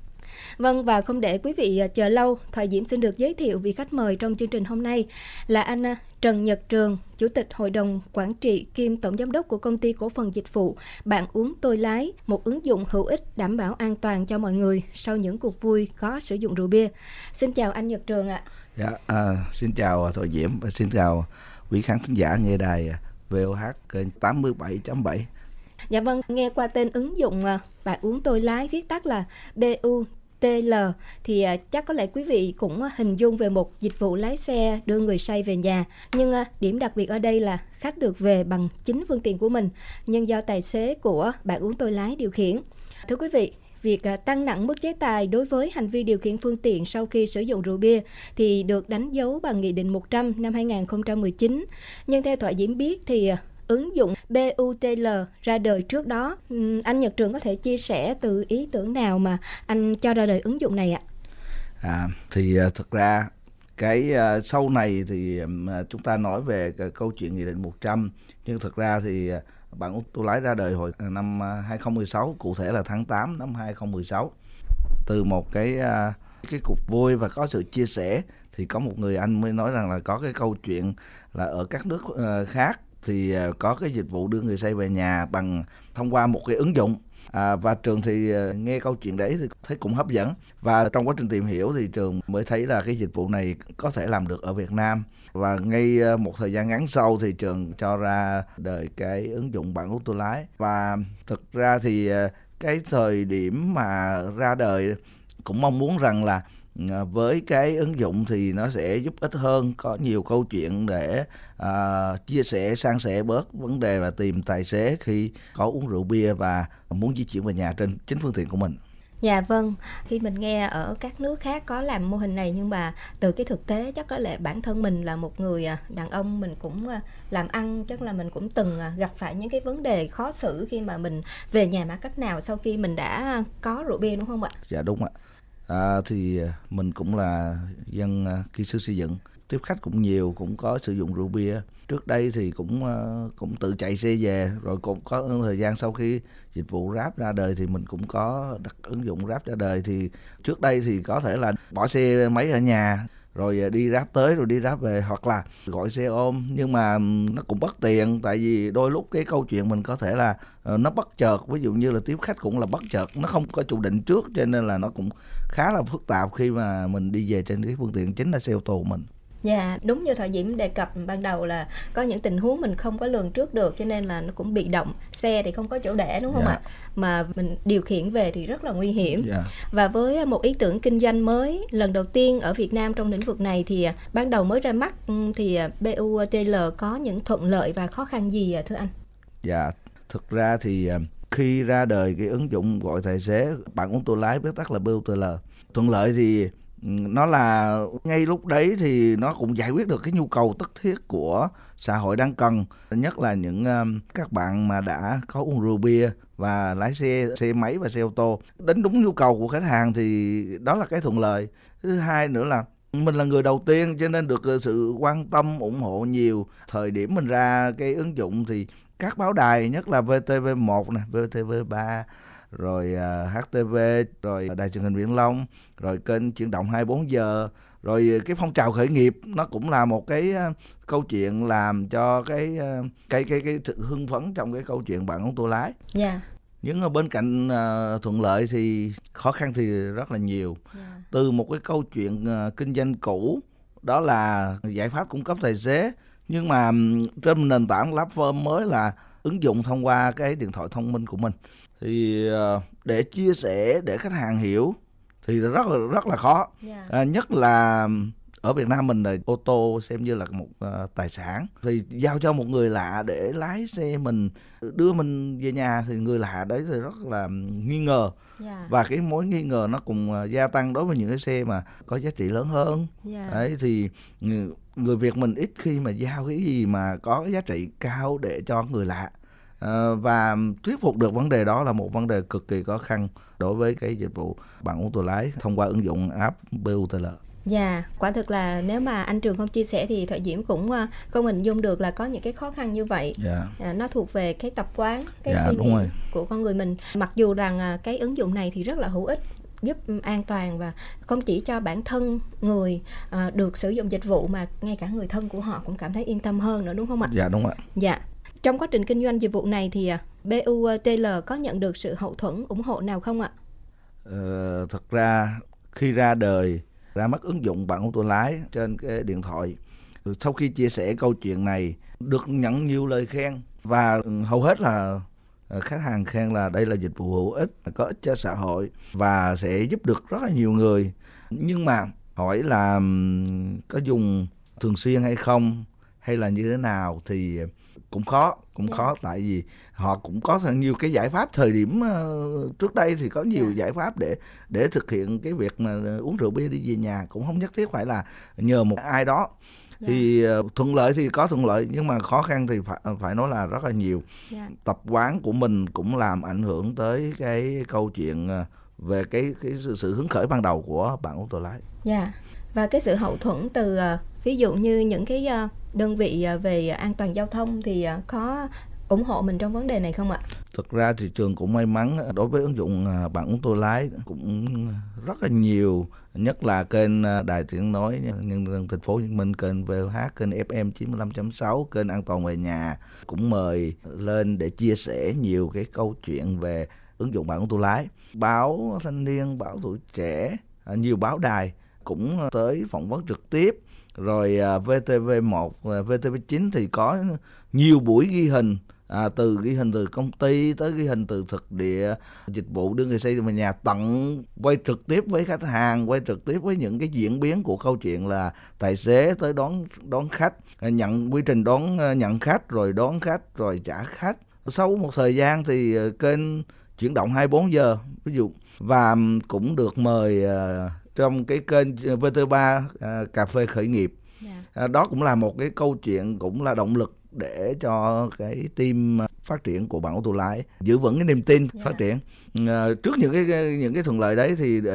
Vâng, và không để quý vị chờ lâu, Thoại Diễm xin được giới thiệu vị khách mời trong chương trình hôm nay là anh Trần Nhật Trường, Chủ tịch Hội đồng Quản trị kiêm Tổng Giám đốc của Công ty Cổ phần Dịch vụ Bạn Uống Tôi Lái, một ứng dụng hữu ích đảm bảo an toàn cho mọi người sau những cuộc vui có sử dụng rượu bia. Xin chào anh Nhật Trường ạ. Dạ, à, xin chào Thoại Diễm và xin chào quý khán thính giả nghe đài vê o hát kênh tám mươi bảy chấm bảy. Dạ vâng, nghe qua tên ứng dụng Bạn Uống Tôi Lái, viết tắt là bê u tê lờ, thì chắc có lẽ quý vị cũng hình dung về một dịch vụ lái xe đưa người say về nhà. Nhưng điểm đặc biệt ở đây là khách được về bằng chính phương tiện của mình, nhưng do tài xế của Bạn Uống Tôi Lái điều khiển. Thưa quý vị, việc tăng nặng mức chế tài đối với hành vi điều khiển phương tiện sau khi sử dụng rượu bia thì được đánh dấu bằng Nghị định một trăm năm hai nghìn không trăm mười chín. Nhưng theo Thoại Diễm biết thì ứng dụng bê u tê lờ ra đời trước đó. Anh Nhật Trường có thể chia sẻ từ ý tưởng nào mà anh cho ra đời ứng dụng này ạ? À, thì thực ra cái uh, sau này thì um, chúng ta nói về cái câu chuyện Nghị định một trăm, nhưng thực ra thì uh, Bạn Uống Tôi Lái ra đời hồi năm uh, hai không một sáu, cụ thể là tháng tám năm hai không một sáu. Từ một cái uh, cái cuộc vui và có sự chia sẻ thì có một người anh mới nói rằng là có cái câu chuyện là ở các nước uh, khác thì có cái dịch vụ đưa người say về nhà bằng thông qua một cái ứng dụng. À, và Trường thì nghe câu chuyện đấy thì thấy cũng hấp dẫn, và trong quá trình tìm hiểu thì Trường mới thấy là cái dịch vụ này có thể làm được ở Việt Nam. Và ngay một thời gian ngắn sau thì Trường cho ra đời cái ứng dụng Bạn Uống Tôi Lái. Và thực ra thì cái thời điểm mà ra đời cũng mong muốn rằng là với cái ứng dụng thì nó sẽ giúp ích hơn, có nhiều câu chuyện để uh, chia sẻ, san sẻ bớt vấn đề là tìm tài xế khi có uống rượu bia và muốn di chuyển về nhà trên chính phương tiện của mình. Dạ vâng, khi mình nghe ở các nước khác có làm mô hình này, nhưng mà từ cái thực tế chắc có lẽ bản thân mình là một người đàn ông, mình cũng làm ăn, chắc là mình cũng từng gặp phải những cái vấn đề khó xử khi mà mình về nhà bằng cách nào sau khi mình đã có rượu bia, đúng không ạ? Dạ đúng ạ. À, thì mình cũng là dân kỹ sư xây dựng, tiếp khách cũng nhiều, cũng có sử dụng rượu bia. Trước đây thì cũng cũng tự chạy xe về, rồi cũng có thời gian sau khi dịch vụ Grab ra đời thì mình cũng có đặt ứng dụng Grab ra đời. Thì trước đây thì có thể là bỏ xe máy ở nhà rồi đi Grab tới rồi đi Grab về, hoặc là gọi xe ôm, nhưng mà nó cũng bất tiện, tại vì đôi lúc cái câu chuyện mình có thể là nó bất chợt, ví dụ như là tiếp khách cũng là bất chợt, nó không có chủ định trước, cho nên là nó cũng khá là phức tạp khi mà mình đi về trên cái phương tiện chính là xe ô tô của mình. Dạ, đúng như Thoại Diễm đề cập ban đầu là có những tình huống mình không có lường trước được, cho nên là nó cũng bị động. Xe thì không có chỗ để, đúng không ạ? Dạ. Mà mình điều khiển về thì rất là nguy hiểm. Dạ. Và với một ý tưởng kinh doanh mới lần đầu tiên ở Việt Nam trong lĩnh vực này thì ban đầu mới ra mắt, thì bê u tê lờ có những thuận lợi và khó khăn gì thưa anh? Dạ, thực ra thì khi ra đời cái ứng dụng gọi tài xế Bạn Uống Tôi Lái, viết tắt là bê u tê lờ, thuận lợi thì nó là ngay lúc đấy thì nó cũng giải quyết được cái nhu cầu tất thiết của xã hội đang cần, nhất là những um, các bạn mà đã có uống rượu bia và lái xe xe máy và xe ô tô đến đúng nhu cầu của khách hàng, thì đó là cái thuận lợi. Thứ hai nữa là mình là người đầu tiên cho nên được sự quan tâm ủng hộ nhiều. Thời điểm mình ra cái ứng dụng thì các báo đài, nhất là vê tê vê một này, vê tê vê ba, rồi uh, hát tê vê, rồi đài truyền hình Viễn Long, rồi kênh Chuyển động hai mươi bốn giờ, rồi cái phong trào khởi nghiệp nó cũng là một cái uh, câu chuyện làm cho cái uh, cái cái cái sự hưng phấn trong cái câu chuyện Bạn Uống Tôi Lái. Dạ. Yeah. Nhưng ở bên cạnh uh, thuận lợi thì khó khăn thì rất là nhiều. Yeah. Từ một cái câu chuyện uh, kinh doanh cũ, đó là giải pháp cung cấp tài xế, nhưng mà trên nền tảng platform mới là ứng dụng thông qua cái điện thoại thông minh của mình. Thì để chia sẻ để khách hàng hiểu thì rất là rất là khó. Yeah. À, nhất là ở Việt Nam mình là ô tô xem như là một uh, tài sản, thì giao cho một người lạ để lái xe mình đưa mình về nhà thì người lạ đấy thì rất là nghi ngờ. Yeah. Và cái mối nghi ngờ nó cùng uh, gia tăng đối với những cái xe mà có giá trị lớn hơn. Yeah. Đấy thì người, người Việt mình ít khi mà giao cái gì mà có giá trị cao để cho người lạ. Uh, và thuyết phục được vấn đề đó là một vấn đề cực kỳ khó khăn đối với cái dịch vụ bạn ô tô lái thông qua ứng dụng app bê u tê lờ. Dạ, yeah, quả thực là nếu mà anh Trường không chia sẻ thì Thoại Diễm cũng không hình dung được là có những cái khó khăn như vậy. Yeah. À, nó thuộc về cái tập quán, cái yeah, suy nghĩ rồi. Của con người mình. Mặc dù rằng cái ứng dụng này thì rất là hữu ích, giúp an toàn và không chỉ cho bản thân người à, được sử dụng dịch vụ mà ngay cả người thân của họ cũng cảm thấy yên tâm hơn nữa, đúng không ạ? Dạ, đúng ạ. Dạ. Trong quá trình kinh doanh dịch vụ này thì bê u tê lờ có nhận được sự hậu thuẫn, ủng hộ nào không ạ? Ờ, thật ra khi ra đời, ra mắt ứng dụng bạn ô tô lái trên cái điện thoại, sau khi chia sẻ câu chuyện này được nhận nhiều lời khen và hầu hết là khách hàng khen là đây là dịch vụ hữu ích, có ích cho xã hội và sẽ giúp được rất là nhiều người. Nhưng mà hỏi là có dùng thường xuyên hay không hay là như thế nào thì cũng khó, cũng yeah. khó tại vì họ cũng có nhiều cái giải pháp. Thời điểm uh, trước đây thì có nhiều yeah. giải pháp để để thực hiện cái việc mà uống rượu bia đi về nhà, cũng không nhất thiết phải là nhờ một ai đó. Yeah. Thì uh, thuận lợi thì có thuận lợi nhưng mà khó khăn thì phải phải nói là rất là nhiều. Yeah. Tập quán của mình cũng làm ảnh hưởng tới cái câu chuyện uh, về cái cái sự, sự hứng khởi ban đầu của bạn ô tô lái. Dạ. Yeah. Và cái sự hậu thuẫn từ uh, ví dụ như những cái uh, đơn vị uh, về an toàn giao thông thì uh, có ủng hộ mình trong vấn đề này không ạ? Thực ra thì Trường cũng may mắn đối với ứng dụng uh, bạn ô tô lái cũng rất là nhiều, nhất là kênh uh, Đài Tiếng Nói Nhân dân Thành phố Hồ Chí Minh, kênh vê o hát, kênh ép em chín mươi lăm chấm sáu, kênh An Toàn Về Nhà cũng mời lên để chia sẻ nhiều cái câu chuyện về ứng dụng bạn ô tô lái. Báo Thanh Niên, báo Tuổi Trẻ, uh, nhiều báo đài cũng tới phỏng vấn trực tiếp. Rồi vê tê vê một, vê tê vê chín thì có nhiều buổi ghi hình, à, từ ghi hình từ công ty tới ghi hình từ thực địa, dịch vụ đưa người xây về nhà, tận quay trực tiếp với khách hàng, quay trực tiếp với những cái diễn biến của câu chuyện là tài xế tới đón đón khách, nhận quy trình đón nhận khách, rồi đón khách, rồi trả khách. Sau một thời gian thì kênh chuyển động hai mươi bốn giờ ví dụ, và cũng được mời uh, trong cái kênh vê tê ba uh, cà phê khởi nghiệp. Yeah. Uh, đó cũng là một cái câu chuyện, cũng là động lực để cho cái team phát triển của bạn ô tô lái giữ vững cái niềm tin. Yeah. Phát triển. Uh, trước những cái những cái thuận lợi đấy thì uh,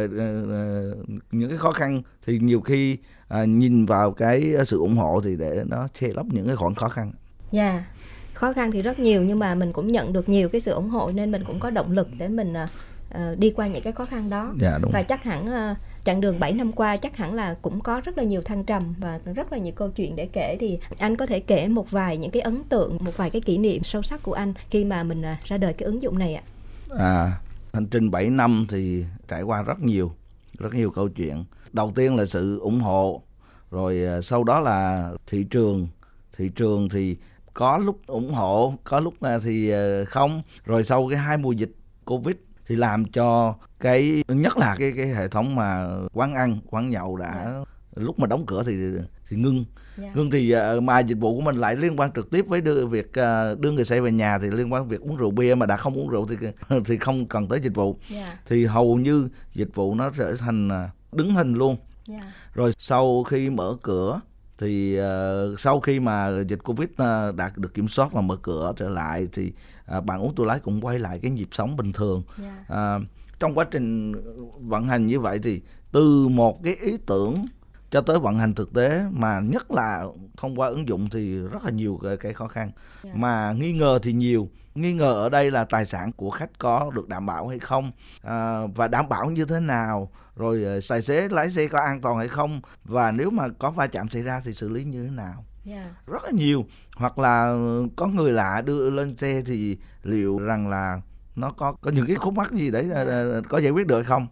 uh, những cái khó khăn thì nhiều khi uh, nhìn vào cái sự ủng hộ thì để nó che lấp những cái khoảng khó khăn. Dạ. Yeah. Khó khăn thì rất nhiều nhưng mà mình cũng nhận được nhiều cái sự ủng hộ nên mình cũng có động lực để mình uh, đi qua những cái khó khăn đó. Dạ, đúng. Và chắc hẳn uh, chặng đường bảy năm qua chắc hẳn là cũng có rất là nhiều thăng trầm và rất là nhiều câu chuyện để kể. Thì anh có thể kể một vài những cái ấn tượng, một vài cái kỷ niệm sâu sắc của anh khi mà mình uh, ra đời cái ứng dụng này ạ? À, hành trình bảy năm thì trải qua rất nhiều, rất nhiều câu chuyện. Đầu tiên là sự ủng hộ, rồi uh, sau đó là thị trường. Thị trường thì có lúc ủng hộ, có lúc thì không. Rồi sau cái hai mùa dịch Covid thì làm cho cái, nhất là cái cái hệ thống mà quán ăn, quán nhậu đã yeah. lúc mà đóng cửa thì thì ngưng. Yeah. Ngưng thì mà dịch vụ của mình lại liên quan trực tiếp với đưa việc đưa người say về nhà, thì liên quan việc uống rượu bia, mà đã không uống rượu thì thì không cần tới dịch vụ. Yeah. Thì hầu như dịch vụ nó trở thành đứng hình luôn. Yeah. Rồi sau khi mở cửa thì uh, sau khi mà dịch Covid uh, đã được kiểm soát và mở cửa trở lại thì uh, bạn ô tô lái cũng quay lại cái nhịp sống bình thường. Yeah. Uh, trong quá trình vận hành như vậy thì từ một cái ý tưởng cho tới vận hành thực tế, mà nhất là thông qua ứng dụng thì rất là nhiều cái, cái khó khăn. Yeah. Mà nghi ngờ thì nhiều. Nghi ngờ ở đây là tài sản của khách có được đảm bảo hay không, à, và đảm bảo như thế nào, rồi tài xế lái xe có an toàn hay không, và nếu mà có va chạm xảy ra thì xử lý như thế nào. Yeah. Rất là nhiều. Hoặc là có người lạ đưa lên xe thì liệu rằng là nó có có những cái khúc mắc gì đấy, yeah. có giải quyết được hay không.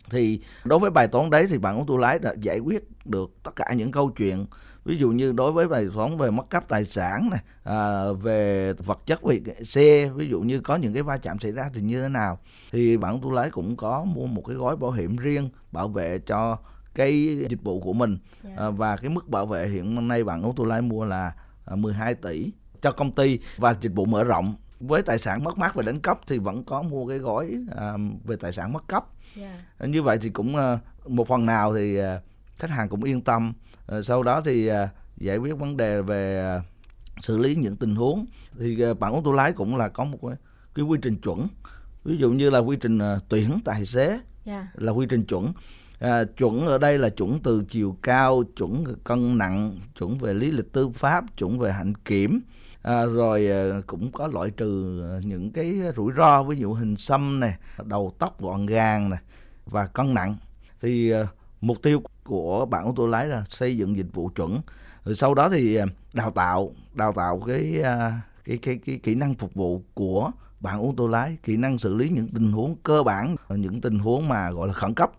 Thì đối với bài toán đấy thì bạn ô tô lái đã giải quyết được tất cả những câu chuyện. Ví dụ như đối với bài toán về mất cắp tài sản này, à, về vật chất về xe, ví dụ như có những cái va chạm xảy ra thì như thế nào, thì bạn ô tô lái cũng có mua một cái gói bảo hiểm riêng bảo vệ cho cái dịch vụ của mình. Yeah. À, và cái mức bảo vệ hiện năm nay bạn ô tô lái mua là mười hai tỷ cho công ty và dịch vụ mở rộng. Với tài sản mất mát và đánh cắp thì vẫn có mua cái gói à, về tài sản mất cắp. Yeah. Như vậy thì cũng à, một phần nào thì à, khách hàng cũng yên tâm. À, sau đó thì à, giải quyết vấn đề về à, xử lý những tình huống thì à, bạn ô tô lái cũng là có một cái, cái quy trình chuẩn. Ví dụ như là quy trình à, tuyển tài xế. Yeah. Là quy trình chuẩn. À, chuẩn ở đây là chuẩn từ chiều cao, chuẩn cân nặng, chuẩn về lý lịch tư pháp, chuẩn về hạnh kiểm. À, rồi à, cũng có loại trừ những cái rủi ro, ví dụ hình xăm này, đầu tóc gọn gàng này và cân nặng. Thì à, mục tiêu của bạn ô tô lái là xây dựng dịch vụ chuẩn. Rồi sau đó thì đào tạo đào tạo cái cái cái cái kỹ năng phục vụ của bạn ô tô lái, kỹ năng xử lý những tình huống cơ bản, những tình huống mà gọi là khẩn cấp,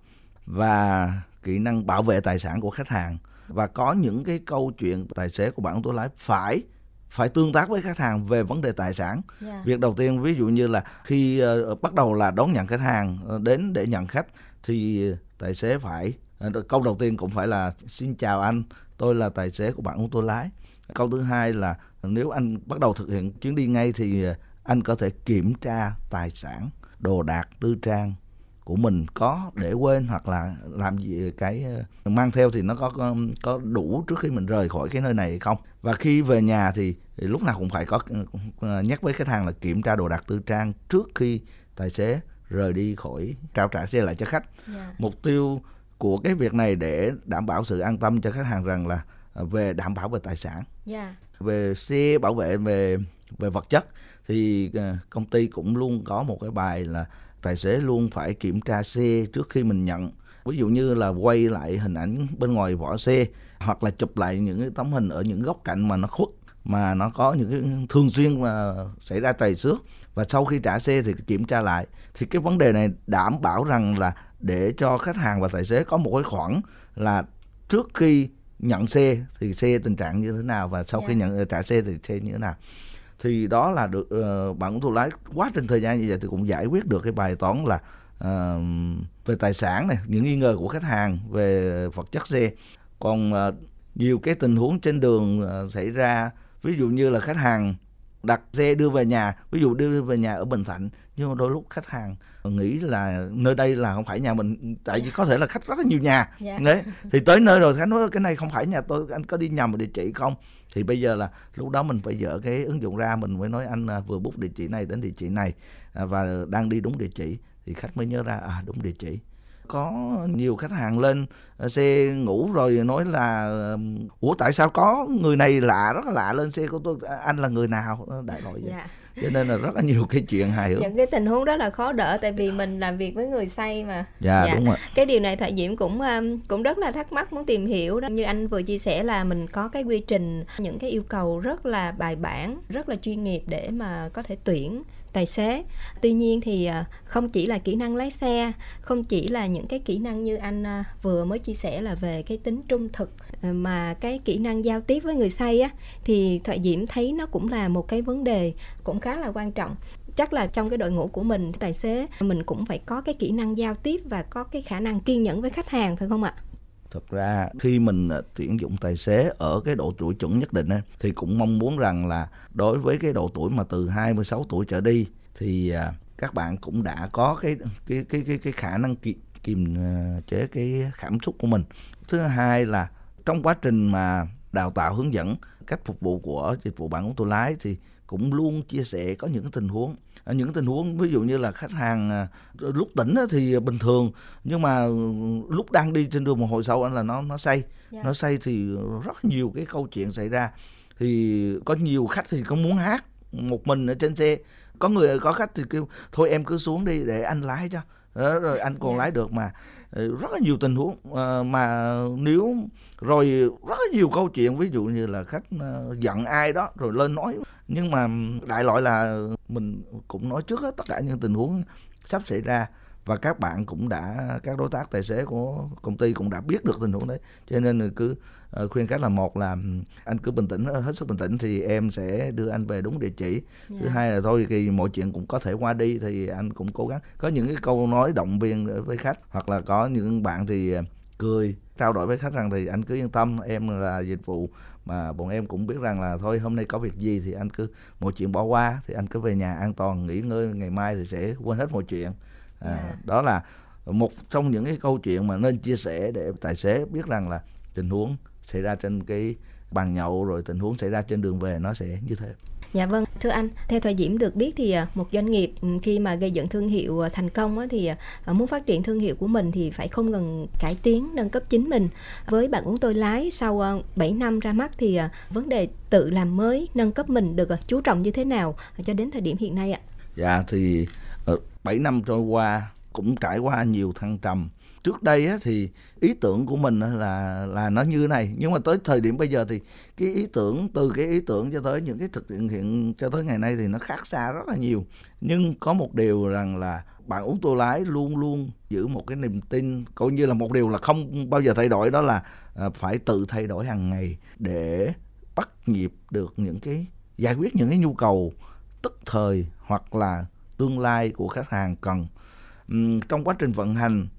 và kỹ năng bảo vệ tài sản của khách hàng. Và có những cái câu chuyện tài xế của bạn ô tô lái phải phải tương tác với khách hàng về vấn đề tài sản. Yeah. Việc đầu tiên ví dụ như là khi uh, bắt đầu là đón nhận khách hàng uh, đến để nhận khách thì tài xế phải uh, câu đầu tiên cũng phải là xin chào anh, tôi là tài xế của bạn ô tô lái. Câu thứ hai là nếu anh bắt đầu thực hiện chuyến đi ngay thì uh, anh có thể kiểm tra tài sản, đồ đạc, tư trang của mình có để quên hoặc là làm gì cái mang theo thì nó có có, có đủ trước khi mình rời khỏi cái nơi này hay không. Và khi về nhà thì, thì lúc nào cũng phải có nhắc với khách hàng là kiểm tra đồ đạc tư trang trước khi tài xế rời đi khỏi, trao trả xe lại cho khách. Yeah. Mục tiêu của cái việc này để đảm bảo sự an tâm cho khách hàng rằng là về đảm bảo về tài sản. Yeah. Về xe, bảo vệ về về vật chất thì công ty cũng luôn có một cái bài là tài xế luôn phải kiểm tra xe trước khi mình nhận. Ví dụ như là quay lại hình ảnh bên ngoài vỏ xe, hoặc là chụp lại những cái tấm hình ở những góc cạnh mà nó khuất, mà nó có những cái thường xuyên mà xảy ra trầy xước. Và sau khi trả xe thì kiểm tra lại. Thì cái vấn đề này đảm bảo rằng là để cho khách hàng và tài xế có một cái khoảng là trước khi nhận xe thì xe tình trạng như thế nào, và sau yeah. khi nhận trả xe thì xe như thế nào. Thì đó là được uh, bạn ô tô lái quá trình thời gian như vậy thì cũng giải quyết được cái bài toán là uh, về tài sản này, những nghi ngờ của khách hàng về vật chất xe. Còn uh, nhiều cái tình huống trên đường uh, xảy ra, ví dụ như là khách hàng đặt xe đưa về nhà, ví dụ đưa về nhà ở Bình Thạnh, nhưng mà đôi lúc khách hàng nghĩ là nơi đây là không phải nhà mình, tại vì có thể là khách rất là nhiều nhà. Yeah. Đấy, thì tới nơi rồi khách nói cái này không phải nhà tôi, anh có đi nhầm địa chỉ không? Thì bây giờ là lúc đó mình phải dỡ cái ứng dụng ra, mình mới nói anh vừa book địa chỉ này đến địa chỉ này và đang đi đúng địa chỉ, thì khách mới nhớ ra à đúng địa chỉ. Có nhiều khách hàng lên xe ngủ rồi nói là ủa tại sao có người này lạ, rất là lạ lên xe của tôi, anh là người nào, đại loại vậy. Yeah. Cho nên là rất là nhiều cái chuyện hài hước. Những cái tình huống rất là khó đỡ, tại vì mình làm việc với người say mà. Dạ, dạ. Đúng rồi. Cái điều này Thợ Diễm cũng cũng rất là thắc mắc, muốn tìm hiểu đó. Như anh vừa chia sẻ là mình có cái quy trình, những cái yêu cầu rất là bài bản, rất là chuyên nghiệp để mà có thể tuyển tài xế. Tuy nhiên thì không chỉ là kỹ năng lái xe, không chỉ là những cái kỹ năng như anh vừa mới chia sẻ là về cái tính trung thực, mà cái kỹ năng giao tiếp với người say á, thì Thoại Diễm thấy nó cũng là một cái vấn đề cũng khá là quan trọng. Chắc là trong cái đội ngũ của mình, tài xế mình cũng phải có cái kỹ năng giao tiếp và có cái khả năng kiên nhẫn với khách hàng, phải không ạ? Thật ra khi mình tuyển dụng tài xế ở cái độ tuổi chuẩn nhất định thì cũng mong muốn rằng là đối với cái độ tuổi mà từ hai mươi sáu tuổi trở đi thì các bạn cũng đã có cái cái cái cái, cái khả năng kiềm, kiềm chế cái cảm xúc của mình. Thứ hai là trong quá trình mà đào tạo hướng dẫn cách phục vụ của dịch vụ bạn ô tô lái thì cũng luôn chia sẻ có những cái tình huống những tình huống ví dụ như là khách hàng lúc tỉnh thì bình thường, nhưng mà lúc đang đi trên đường một hồi sau là nó nó say. Yeah. Nó say thì rất nhiều cái câu chuyện xảy ra. Thì có nhiều khách thì có muốn hát một mình ở trên xe, có người có khách thì kêu thôi em cứ xuống đi để anh lái cho, đó, rồi anh còn yeah. lái được mà. Rất là nhiều tình huống mà nếu rồi rất là nhiều câu chuyện, ví dụ như là khách giận ai đó rồi lên nói, nhưng mà đại loại là mình cũng nói trước hết tất cả những tình huống sắp xảy ra và các bạn cũng đã, các đối tác tài xế của công ty cũng đã biết được tình huống đấy, cho nên cứ uh, khuyên khách là một là anh cứ bình tĩnh, hết sức bình tĩnh thì em sẽ đưa anh về đúng địa chỉ. Yeah. Thứ hai là thôi thì mọi chuyện cũng có thể qua đi thì anh cũng cố gắng có những cái câu nói động viên với khách, hoặc là có những bạn thì cười trao đổi với khách rằng thì anh cứ yên tâm, em là dịch vụ mà bọn em cũng biết rằng là thôi hôm nay có việc gì thì anh cứ mọi chuyện bỏ qua, thì anh cứ về nhà an toàn nghỉ ngơi, ngày mai thì sẽ quên hết mọi chuyện. À, yeah. Đó là một trong những cái câu chuyện mà nên chia sẻ để tài xế biết rằng là tình huống xảy ra trên cái bàn nhậu rồi tình huống xảy ra trên đường về nó sẽ như thế. Dạ vâng, thưa anh, theo Thoại Diễm được biết thì một doanh nghiệp khi mà gây dựng thương hiệu thành công thì muốn phát triển thương hiệu của mình thì phải không ngừng cải tiến, nâng cấp chính mình. Với Bạn Uống Tôi Lái, sau bảy năm ra mắt thì vấn đề tự làm mới, nâng cấp mình được chú trọng như thế nào cho đến thời điểm hiện nay ạ? Dạ thì bảy năm trôi qua cũng trải qua nhiều thăng trầm. Trước đây á, thì ý tưởng của mình là là nó như thế này, nhưng mà tới thời điểm bây giờ thì cái ý tưởng, từ cái ý tưởng cho tới những cái thực hiện cho tới ngày nay thì nó khác xa rất là nhiều. Nhưng có một điều rằng là Bạn Uống Tôi Lái luôn luôn giữ một cái niềm tin, coi như là một điều là không bao giờ thay đổi, đó là phải tự thay đổi hàng ngày để bắt nhịp được những cái, giải quyết những cái nhu cầu tức thời hoặc là tương lai của khách hàng cần. Uhm, trong quá trình vận hành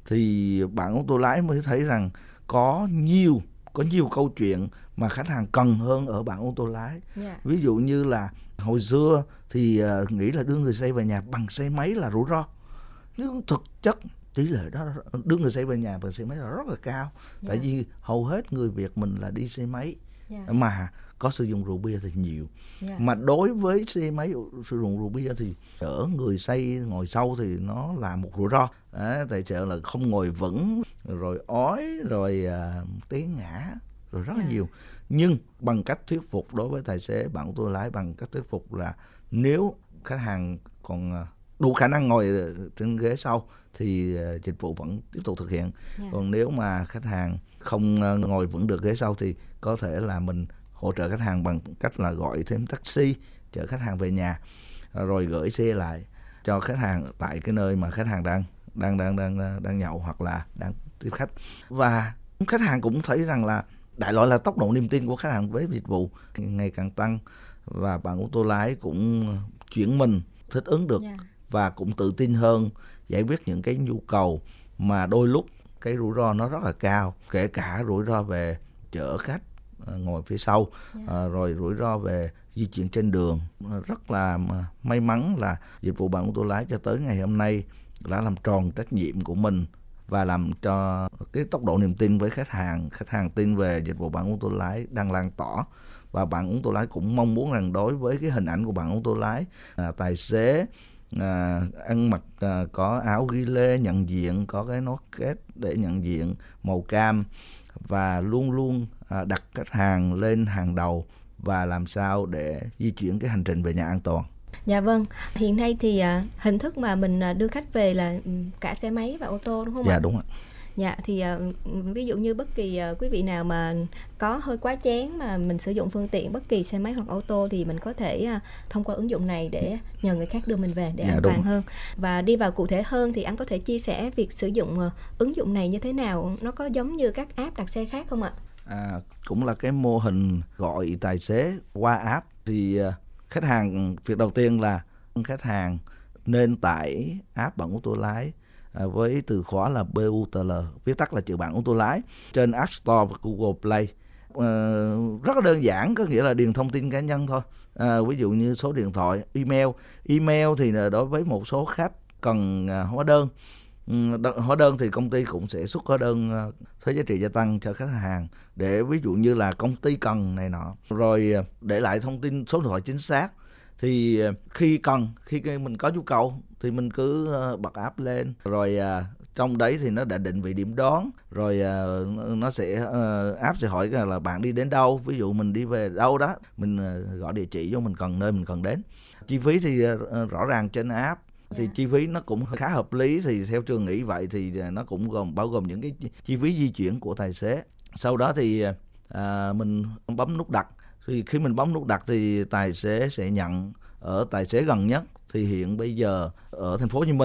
thì Bạn Uống Tôi Lái mới thấy rằng có nhiều có nhiều câu chuyện mà khách hàng cần hơn ở Bạn Uống Tôi Lái. Yeah. Ví dụ như là hồi xưa thì uh, nghĩ là đưa người say về nhà bằng xe máy là rủi ro, nhưng thực chất tỷ lệ đó đưa người say về nhà bằng xe máy là rất là cao. Yeah. Tại vì hầu hết người Việt mình là đi xe máy. Yeah. Mà có sử dụng rượu bia thì nhiều. Yeah. Mà đối với xe máy sử dụng rượu bia thì chở người say ngồi sau thì nó là một rủi ro. Đấy, tại sợ là không ngồi vững, rồi ói, rồi uh, té ngã, rồi rất yeah. là nhiều. Nhưng bằng cách thuyết phục đối với tài xế Bạn Uống Tôi Lái, bằng cách thuyết phục là nếu khách hàng còn đủ khả năng ngồi trên ghế sau thì uh, dịch vụ vẫn tiếp tục thực hiện. Yeah. Còn nếu mà khách hàng không uh, ngồi vững được ghế sau thì có thể là mình hỗ trợ khách hàng bằng cách là gọi thêm taxi chở khách hàng về nhà, rồi gửi xe lại cho khách hàng tại cái nơi mà khách hàng đang đang đang đang đang nhậu hoặc là đang tiếp khách. Và khách hàng cũng thấy rằng là đại loại là tốc độ niềm tin của khách hàng với dịch vụ ngày càng tăng, và Bạn Uống Tôi Lái cũng chuyển mình thích ứng được. Yeah. Và cũng tự tin hơn giải quyết những cái nhu cầu mà đôi lúc cái rủi ro nó rất là cao, kể cả rủi ro về chở khách ngồi phía sau. Yeah. à, rồi rủi ro về di chuyển trên đường. Rất là may mắn là dịch vụ Bạn Uống Tôi Lái cho tới ngày hôm nay đã làm tròn trách nhiệm của mình và làm cho cái tốc độ niềm tin với khách hàng, khách hàng tin về dịch vụ Bạn Uống Tôi Lái đang lan tỏa. Và Bạn Uống Tôi Lái cũng mong muốn rằng đối với cái hình ảnh của Bạn Uống Tôi Lái, à, tài xế à, ăn mặc à, có áo ghi lê nhận diện, có cái nốt kết để nhận diện màu cam, và luôn luôn à, đặt khách hàng lên hàng đầu và làm sao để di chuyển cái hành trình về nhà an toàn. Dạ vâng, hiện nay thì uh, hình thức mà mình uh, đưa khách về là cả xe máy và ô tô đúng không ạ? Dạ đúng ạ. Dạ thì uh, ví dụ như bất kỳ uh, quý vị nào mà có hơi quá chén mà mình sử dụng phương tiện bất kỳ xe máy hoặc ô tô thì mình có thể uh, thông qua ứng dụng này để nhờ người khác đưa mình về để dạ, an toàn đúng. hơn. Và đi vào cụ thể hơn thì anh có thể chia sẻ việc sử dụng uh, ứng dụng này như thế nào? Nó có giống như các app đặt xe khác không ạ? À, cũng là cái mô hình gọi tài xế qua app. Thì uh, khách hàng, việc đầu tiên là khách hàng nên tải app Bạn Uống Tôi Lái à, với từ khóa là bê u tê lờ, viết tắt là chữ Bạn Uống Tôi Lái, trên App Store và Google Play. À, rất là đơn giản, có nghĩa là điền thông tin cá nhân thôi. À, ví dụ như số điện thoại, email. Email thì đối với một số khách cần à, hóa đơn. Hóa đơn thì công ty cũng sẽ xuất hóa đơn thuế giá trị gia tăng cho khách hàng, để ví dụ như là công ty cần này nọ, rồi để lại thông tin số điện thoại chính xác. Thì khi cần, khi mình có nhu cầu thì mình cứ bật app lên, rồi trong đấy thì nó đã định vị điểm đón, rồi nó sẽ app sẽ hỏi là bạn đi đến đâu, ví dụ mình đi về đâu đó, mình gọi địa chỉ vô mình cần, nơi mình cần đến. Chi phí thì rõ ràng trên app thì chi phí nó cũng khá hợp lý, thì theo Trường nghĩ vậy thì nó cũng gồm bao gồm những cái chi phí di chuyển của tài xế. Sau đó thì à, mình bấm nút đặt, thì khi mình bấm nút đặt thì tài xế sẽ nhận ở tài xế gần nhất. Thì hiện bây giờ ở thành phố Hồ Chí Minh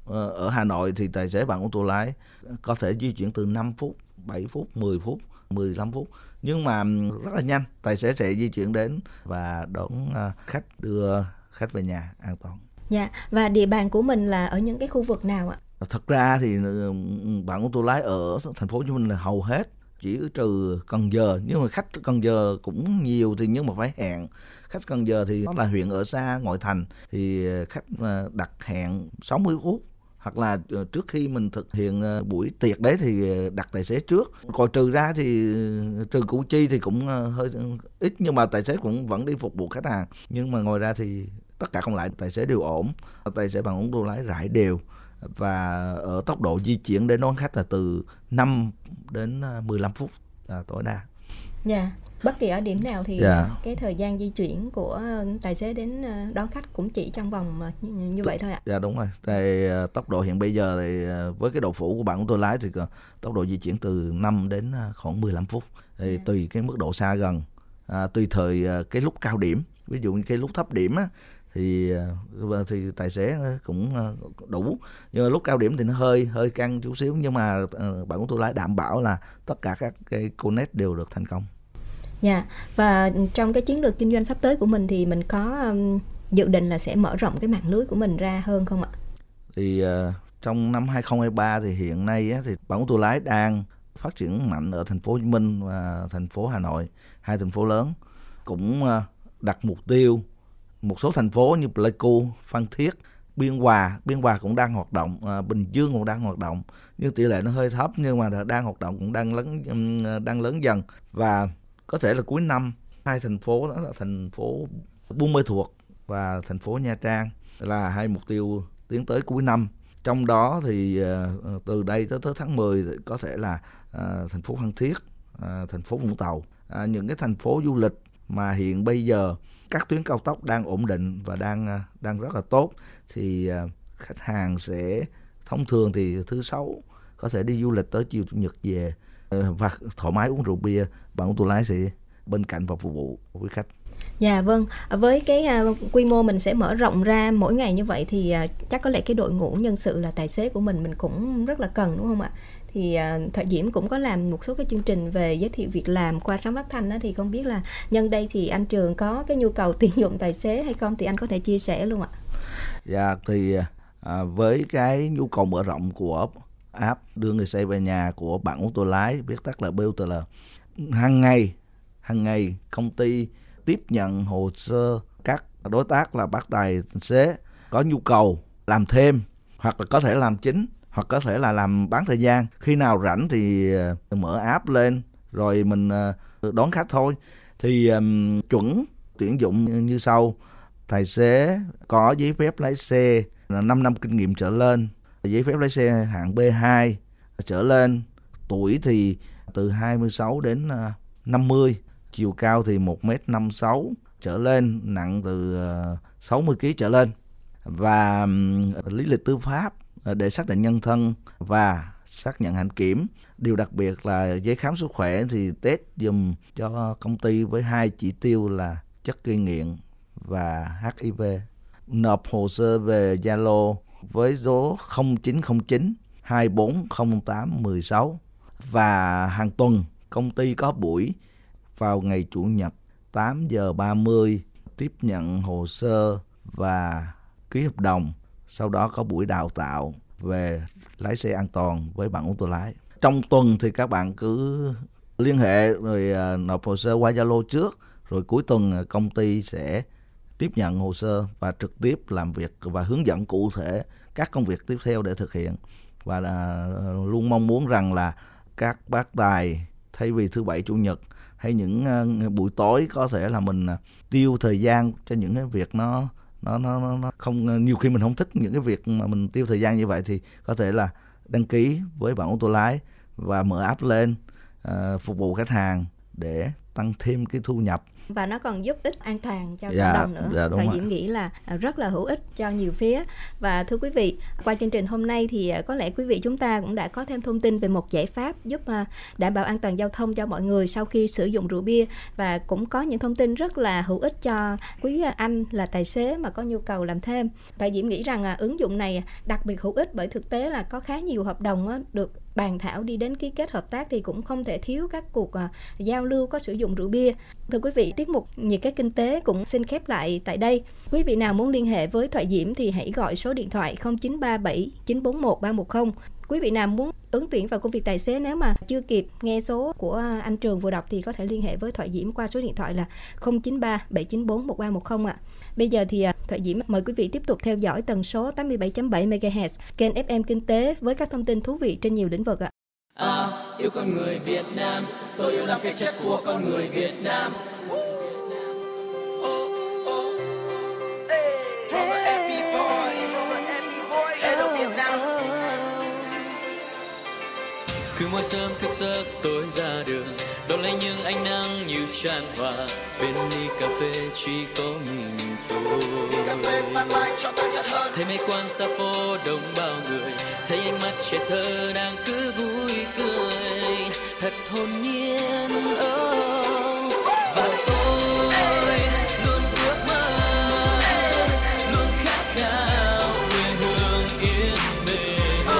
Ở Hà Nội thì tài xế bằng ô tô lái có thể di chuyển từ năm phút, bảy phút, mười phút, mười lăm phút. Nhưng mà rất là nhanh, tài xế sẽ di chuyển đến và đón khách, đưa khách về nhà an toàn. Dạ, và địa bàn của mình là ở những cái khu vực nào ạ? Thật ra thì bạn ô tô lái ở thành phố Hồ Chí Minh là hầu hết, chỉ trừ Cần Giờ, nhưng mà khách Cần Giờ cũng nhiều thì nhưng mà phải hẹn. Khách Cần Giờ thì nó là huyện ở xa ngoại thành thì khách đặt hẹn sáu mươi phút, hoặc là trước khi mình thực hiện buổi tiệc đấy thì đặt tài xế trước. Còn trừ ra thì trừ Củ Chi thì cũng hơi ít, nhưng mà tài xế cũng vẫn đi phục vụ khách hàng. Nhưng mà ngoài ra thì tất cả còn lại tài xế đều ổn, tài xế bằng ô tô lái rải đều, và ở tốc độ di chuyển để đón khách là từ năm đến mười lăm phút là tối đa. Dạ, bất kỳ ở điểm nào thì dạ. cái thời gian di chuyển của tài xế đến đón khách cũng chỉ trong vòng như vậy thôi ạ. Dạ đúng rồi. Thì tốc độ hiện bây giờ thì với cái độ phủ của bạn ô tô lái thì tốc độ di chuyển từ năm đến khoảng mười lăm phút. Thì dạ. Tùy cái mức độ xa gần, à, tùy thời cái lúc cao điểm. Ví dụ như cái lúc thấp điểm á, thì thì tài xế cũng đủ, nhưng mà lúc cao điểm thì nó hơi hơi căng chút xíu, nhưng mà bạn ô tô lái đảm bảo là tất cả các cái connect đều được thành công. Dạ, và trong cái chiến lược kinh doanh sắp tới của mình thì mình có um, dự định là sẽ mở rộng cái mạng lưới của mình ra hơn không ạ? Thì uh, trong năm hai không hai ba thì hiện nay á, thì bạn ô tô lái đang phát triển mạnh ở thành phố Hồ Chí Minh và thành phố Hà Nội, hai thành phố lớn. Cũng uh, đặt mục tiêu một số thành phố như Pleiku, Phan Thiết, Biên Hòa, Biên Hòa cũng đang hoạt động, à, Bình Dương cũng đang hoạt động, nhưng tỷ lệ nó hơi thấp, nhưng mà đang hoạt động cũng đang lớn đang lớn dần. Và có thể là cuối năm hai thành phố đó là thành phố Buôn Mê Thuột và thành phố Nha Trang là hai mục tiêu tiến tới cuối năm. Trong đó thì uh, từ đây tới, tới tháng mười thì có thể là uh, thành phố Phan Thiết, uh, thành phố Vũng Tàu, uh, những cái thành phố du lịch mà hiện bây giờ các tuyến cao tốc đang ổn định và đang đang rất là tốt, thì uh, khách hàng sẽ thông thường thì thứ sáu có thể đi du lịch tới chiều chủ nhật về uh, và thoải mái uống rượu bia, bạn ô tô lái sẽ bên cạnh và phục vụ quý khách. Dạ vâng, với cái uh, quy mô mình sẽ mở rộng ra mỗi ngày như vậy thì uh, chắc có lẽ cái đội ngũ nhân sự là tài xế của mình mình cũng rất là cần, đúng không ạ? Thì uh, Thoại Diễm cũng có làm một số cái chương trình về giới thiệu việc làm qua sóng phát thanh đó, thì không biết là nhân đây thì anh Trường có cái nhu cầu tuyển dụng tài xế hay không thì anh có thể chia sẻ luôn ạ. Dạ thì à, với cái nhu cầu mở rộng của app đưa người xe về nhà của bạn ô tô lái, viết tắt là bê ô tê lờ, hàng ngày hàng ngày công ty tiếp nhận hồ sơ các đối tác là bác tài xế có nhu cầu làm thêm, hoặc là có thể làm chính, hoặc có thể là làm bán thời gian. Khi nào rảnh thì mở app lên rồi mình đón khách thôi. Thì um, chuẩn tuyển dụng như sau: tài xế có giấy phép lái xe là năm năm kinh nghiệm trở lên, giấy phép lái xe hạng bê hai trở lên, tuổi thì từ hai mươi sáu đến năm mươi, chiều cao thì một mét năm mươi sáu trở lên, nặng từ sáu mươi ki lô gam trở lên, và um, lý lịch tư pháp để xác định nhân thân và xác nhận hạnh kiểm. Điều đặc biệt là giấy khám sức khỏe thì test dùm cho công ty với hai chỉ tiêu là chất gây nghiện và hát i vê. Nộp hồ sơ về Zalo với số không chín không chín hai bốn không tám một sáu, và hàng tuần công ty có buổi vào ngày Chủ nhật tám giờ ba mươi tiếp nhận hồ sơ và ký hợp đồng. Sau đó có buổi đào tạo về lái xe an toàn với bạn ô tô lái. Trong tuần thì các bạn cứ liên hệ rồi uh, nộp hồ sơ qua Zalo trước, rồi cuối tuần công ty sẽ tiếp nhận hồ sơ và trực tiếp làm việc và hướng dẫn cụ thể các công việc tiếp theo để thực hiện. Và uh, luôn mong muốn rằng là các bác tài thay vì thứ bảy chủ nhật hay những uh, buổi tối có thể là mình uh, tiêu thời gian cho những cái việc nó Nó, nó, nó không, nhiều khi mình không thích những cái việc mà mình tiêu thời gian như vậy, thì có thể là đăng ký với bạn ô tô lái và mở app lên uh, phục vụ khách hàng để tăng thêm cái thu nhập và nó còn giúp ích an toàn cho dạ, cộng đồng nữa. Dạ, Thời Diễm nghĩ là rất là hữu ích cho nhiều phía. Và thưa quý vị, qua chương trình hôm nay thì có lẽ quý vị chúng ta cũng đã có thêm thông tin về một giải pháp giúp đảm bảo an toàn giao thông cho mọi người sau khi sử dụng rượu bia, và cũng có những thông tin rất là hữu ích cho quý anh là tài xế mà có nhu cầu làm thêm. Thời Diễm nghĩ rằng à, ứng dụng này đặc biệt hữu ích bởi thực tế là có khá nhiều hợp đồng á, được bàn thảo đi đến ký kết hợp tác thì cũng không thể thiếu các cuộc à, giao lưu có sử dụng rượu bia. Thưa quý vị, tiết mục Nhiệt Kết Kinh tế cũng xin khép lại tại đây. Quý vị nào muốn liên hệ với Thoại Diễm thì hãy gọi số điện thoại không chín ba bảy chín bốn một ba một không. Quý vị nào muốn ứng tuyển vào công việc tài xế, nếu mà chưa kịp nghe số của anh Trường vừa đọc thì có thể liên hệ với Thoại Diễm qua số điện thoại là không chín ba bảy chín bốn một ba một không ạ. Bây giờ thì Thoại Diễm mời quý vị tiếp tục theo dõi tần số tám mươi bảy chấm bảy mê ga héc kênh ép em Kinh tế với các thông tin thú vị trên nhiều lĩnh vực ạ. À, yêu con người Việt Nam, tôi yêu làm cái chất của con người Việt Nam. Cứ mỗi sớm thức giấc tôi ra đường, đón lấy những ánh nắng như tràn hòa. Bên ly cà phê chỉ có mình tôi. Thấy mấy quán xa phố đông bao người, thấy ánh mắt trẻ thơ đang cứ vui cười thật hồn nhiên. Oh, và tôi luôn ước mơ, luôn khát khao quê hương yên bình.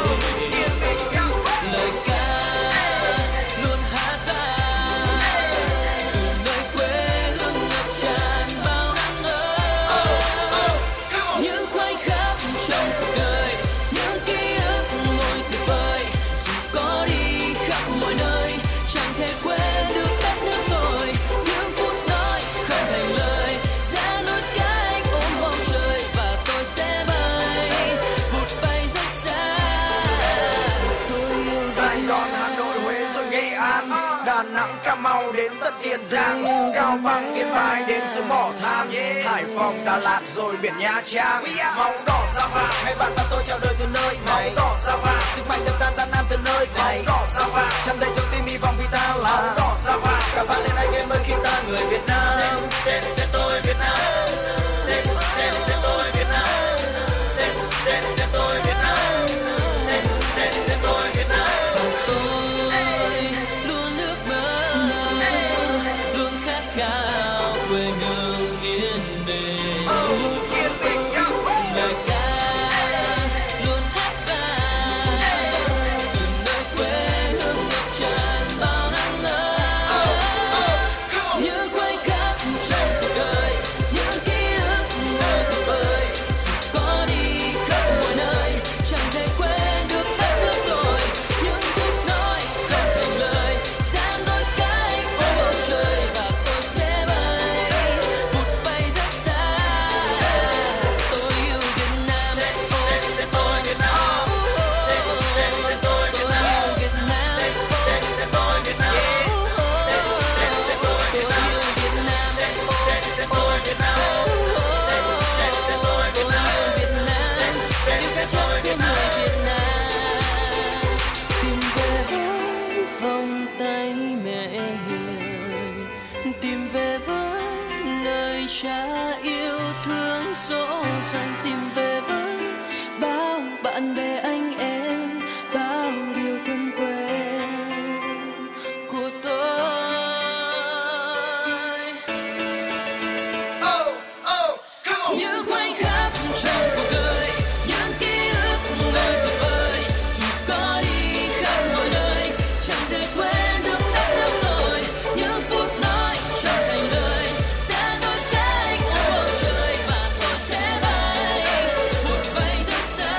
Lời ca luôn hát vang từ nơi quê hương ngập tràn bao nắng ơi. Những khoảnh khắc trong cuộc đời, những ký ức ngồi tuyệt vời, dù có đi khắp mọi nơi chẳng thể quên được đất nước tôi. Những phút nói không thành lời, ra nỗi cánh ôm bầu trời và tôi sẽ bay vụt bay rất xa. Tôi yêu Sài Gòn, Hà Nội, Huế rồi Nghệ An, Đà Nẵng, Cà Mau đến tận Tiền Giang, Cao Bằng, Yên Bái đến xứ mỏ than, Hải Phòng, Đà Lạt rồi biển Nha Trang. Máu đỏ da vàng, hai bạn ta tôi chào đời từ nơi máu đỏ da vàng, sức mạnh đập tan gian nan từ nơi máu đỏ da vàng, tràn đầy trong tim hy vọng vì ta là máu đỏ da vàng. Cả vang lên anh em ơi khi ta người Việt Nam. Đến đến tôi Việt Nam, đến đến đến tôi Việt Nam, đến đến đến tôi Việt Nam, đến đến đến tôi Việt Nam. tôi luôn ước mơ, luôn khát khao quê hương yên bình. Lời ca luôn hát vang từ nơi quê hương ngập tràn bao nắng ơi. Những khoảnh khắc trong cuộc đời, những ký ức ngồi tuyệt vời, dù có đi khắp mọi nơi chẳng thể quên được đất nước tôi. Những phút nói không thành lời, dám đôi cánh ôm bầu trời và tôi sẽ bay vụt bay rất xa. Tôi yêu Việt Nam, Đến đến tôi Việt Nam, đến đến đến tôi Việt Nam, Việt Nam, đến đến tôi Việt Nam, đến đến đến tôi Việt Nam, Việt Nam, đến đến đến tôi Việt Nam, đến đến đến tôi Việt Nam, Việt Nam, đến yêu cái đến chất tôi của Việt người Nam. Việt Nam. Tìm về với vòng tay mẹ hiền, tìm về với lời cha yêu thương dỗ dành, tìm về với bao bạn bè anh em, bao điều thân quen của tôi. Oh, oh, come on. Những khoảnh khắc trong cuộc đời, những ký ức ngồi tuyệt vời, dù có đi khắp mọi nơi chẳng thể quên được đất nước tôi. Những phút nói chẳng thành lời, sẽ đôi cánh ôm bầu trời và tôi sẽ bay vụt bay rất xa.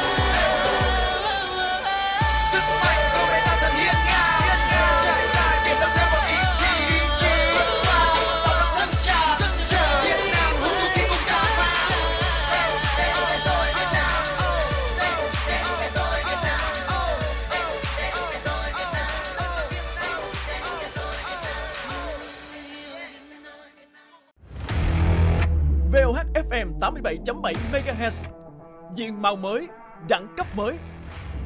Sức mạnh hôm nay ta thật hiên ngang, trải dài biển đông theo một ý chí, vượt qua sóng nước dâng trào, Việt Nam hùng dũng khi cùng ta vang. Đến đến đến tôi Việt Nam, đến đến đến tôi Việt Nam, đến đến đến tôi Việt Nam, đến đến đến tôi Việt Nam. vê o hát ép em tám mươi bảy chấm bảy mê ga héc, diện mạo mới, đẳng cấp mới.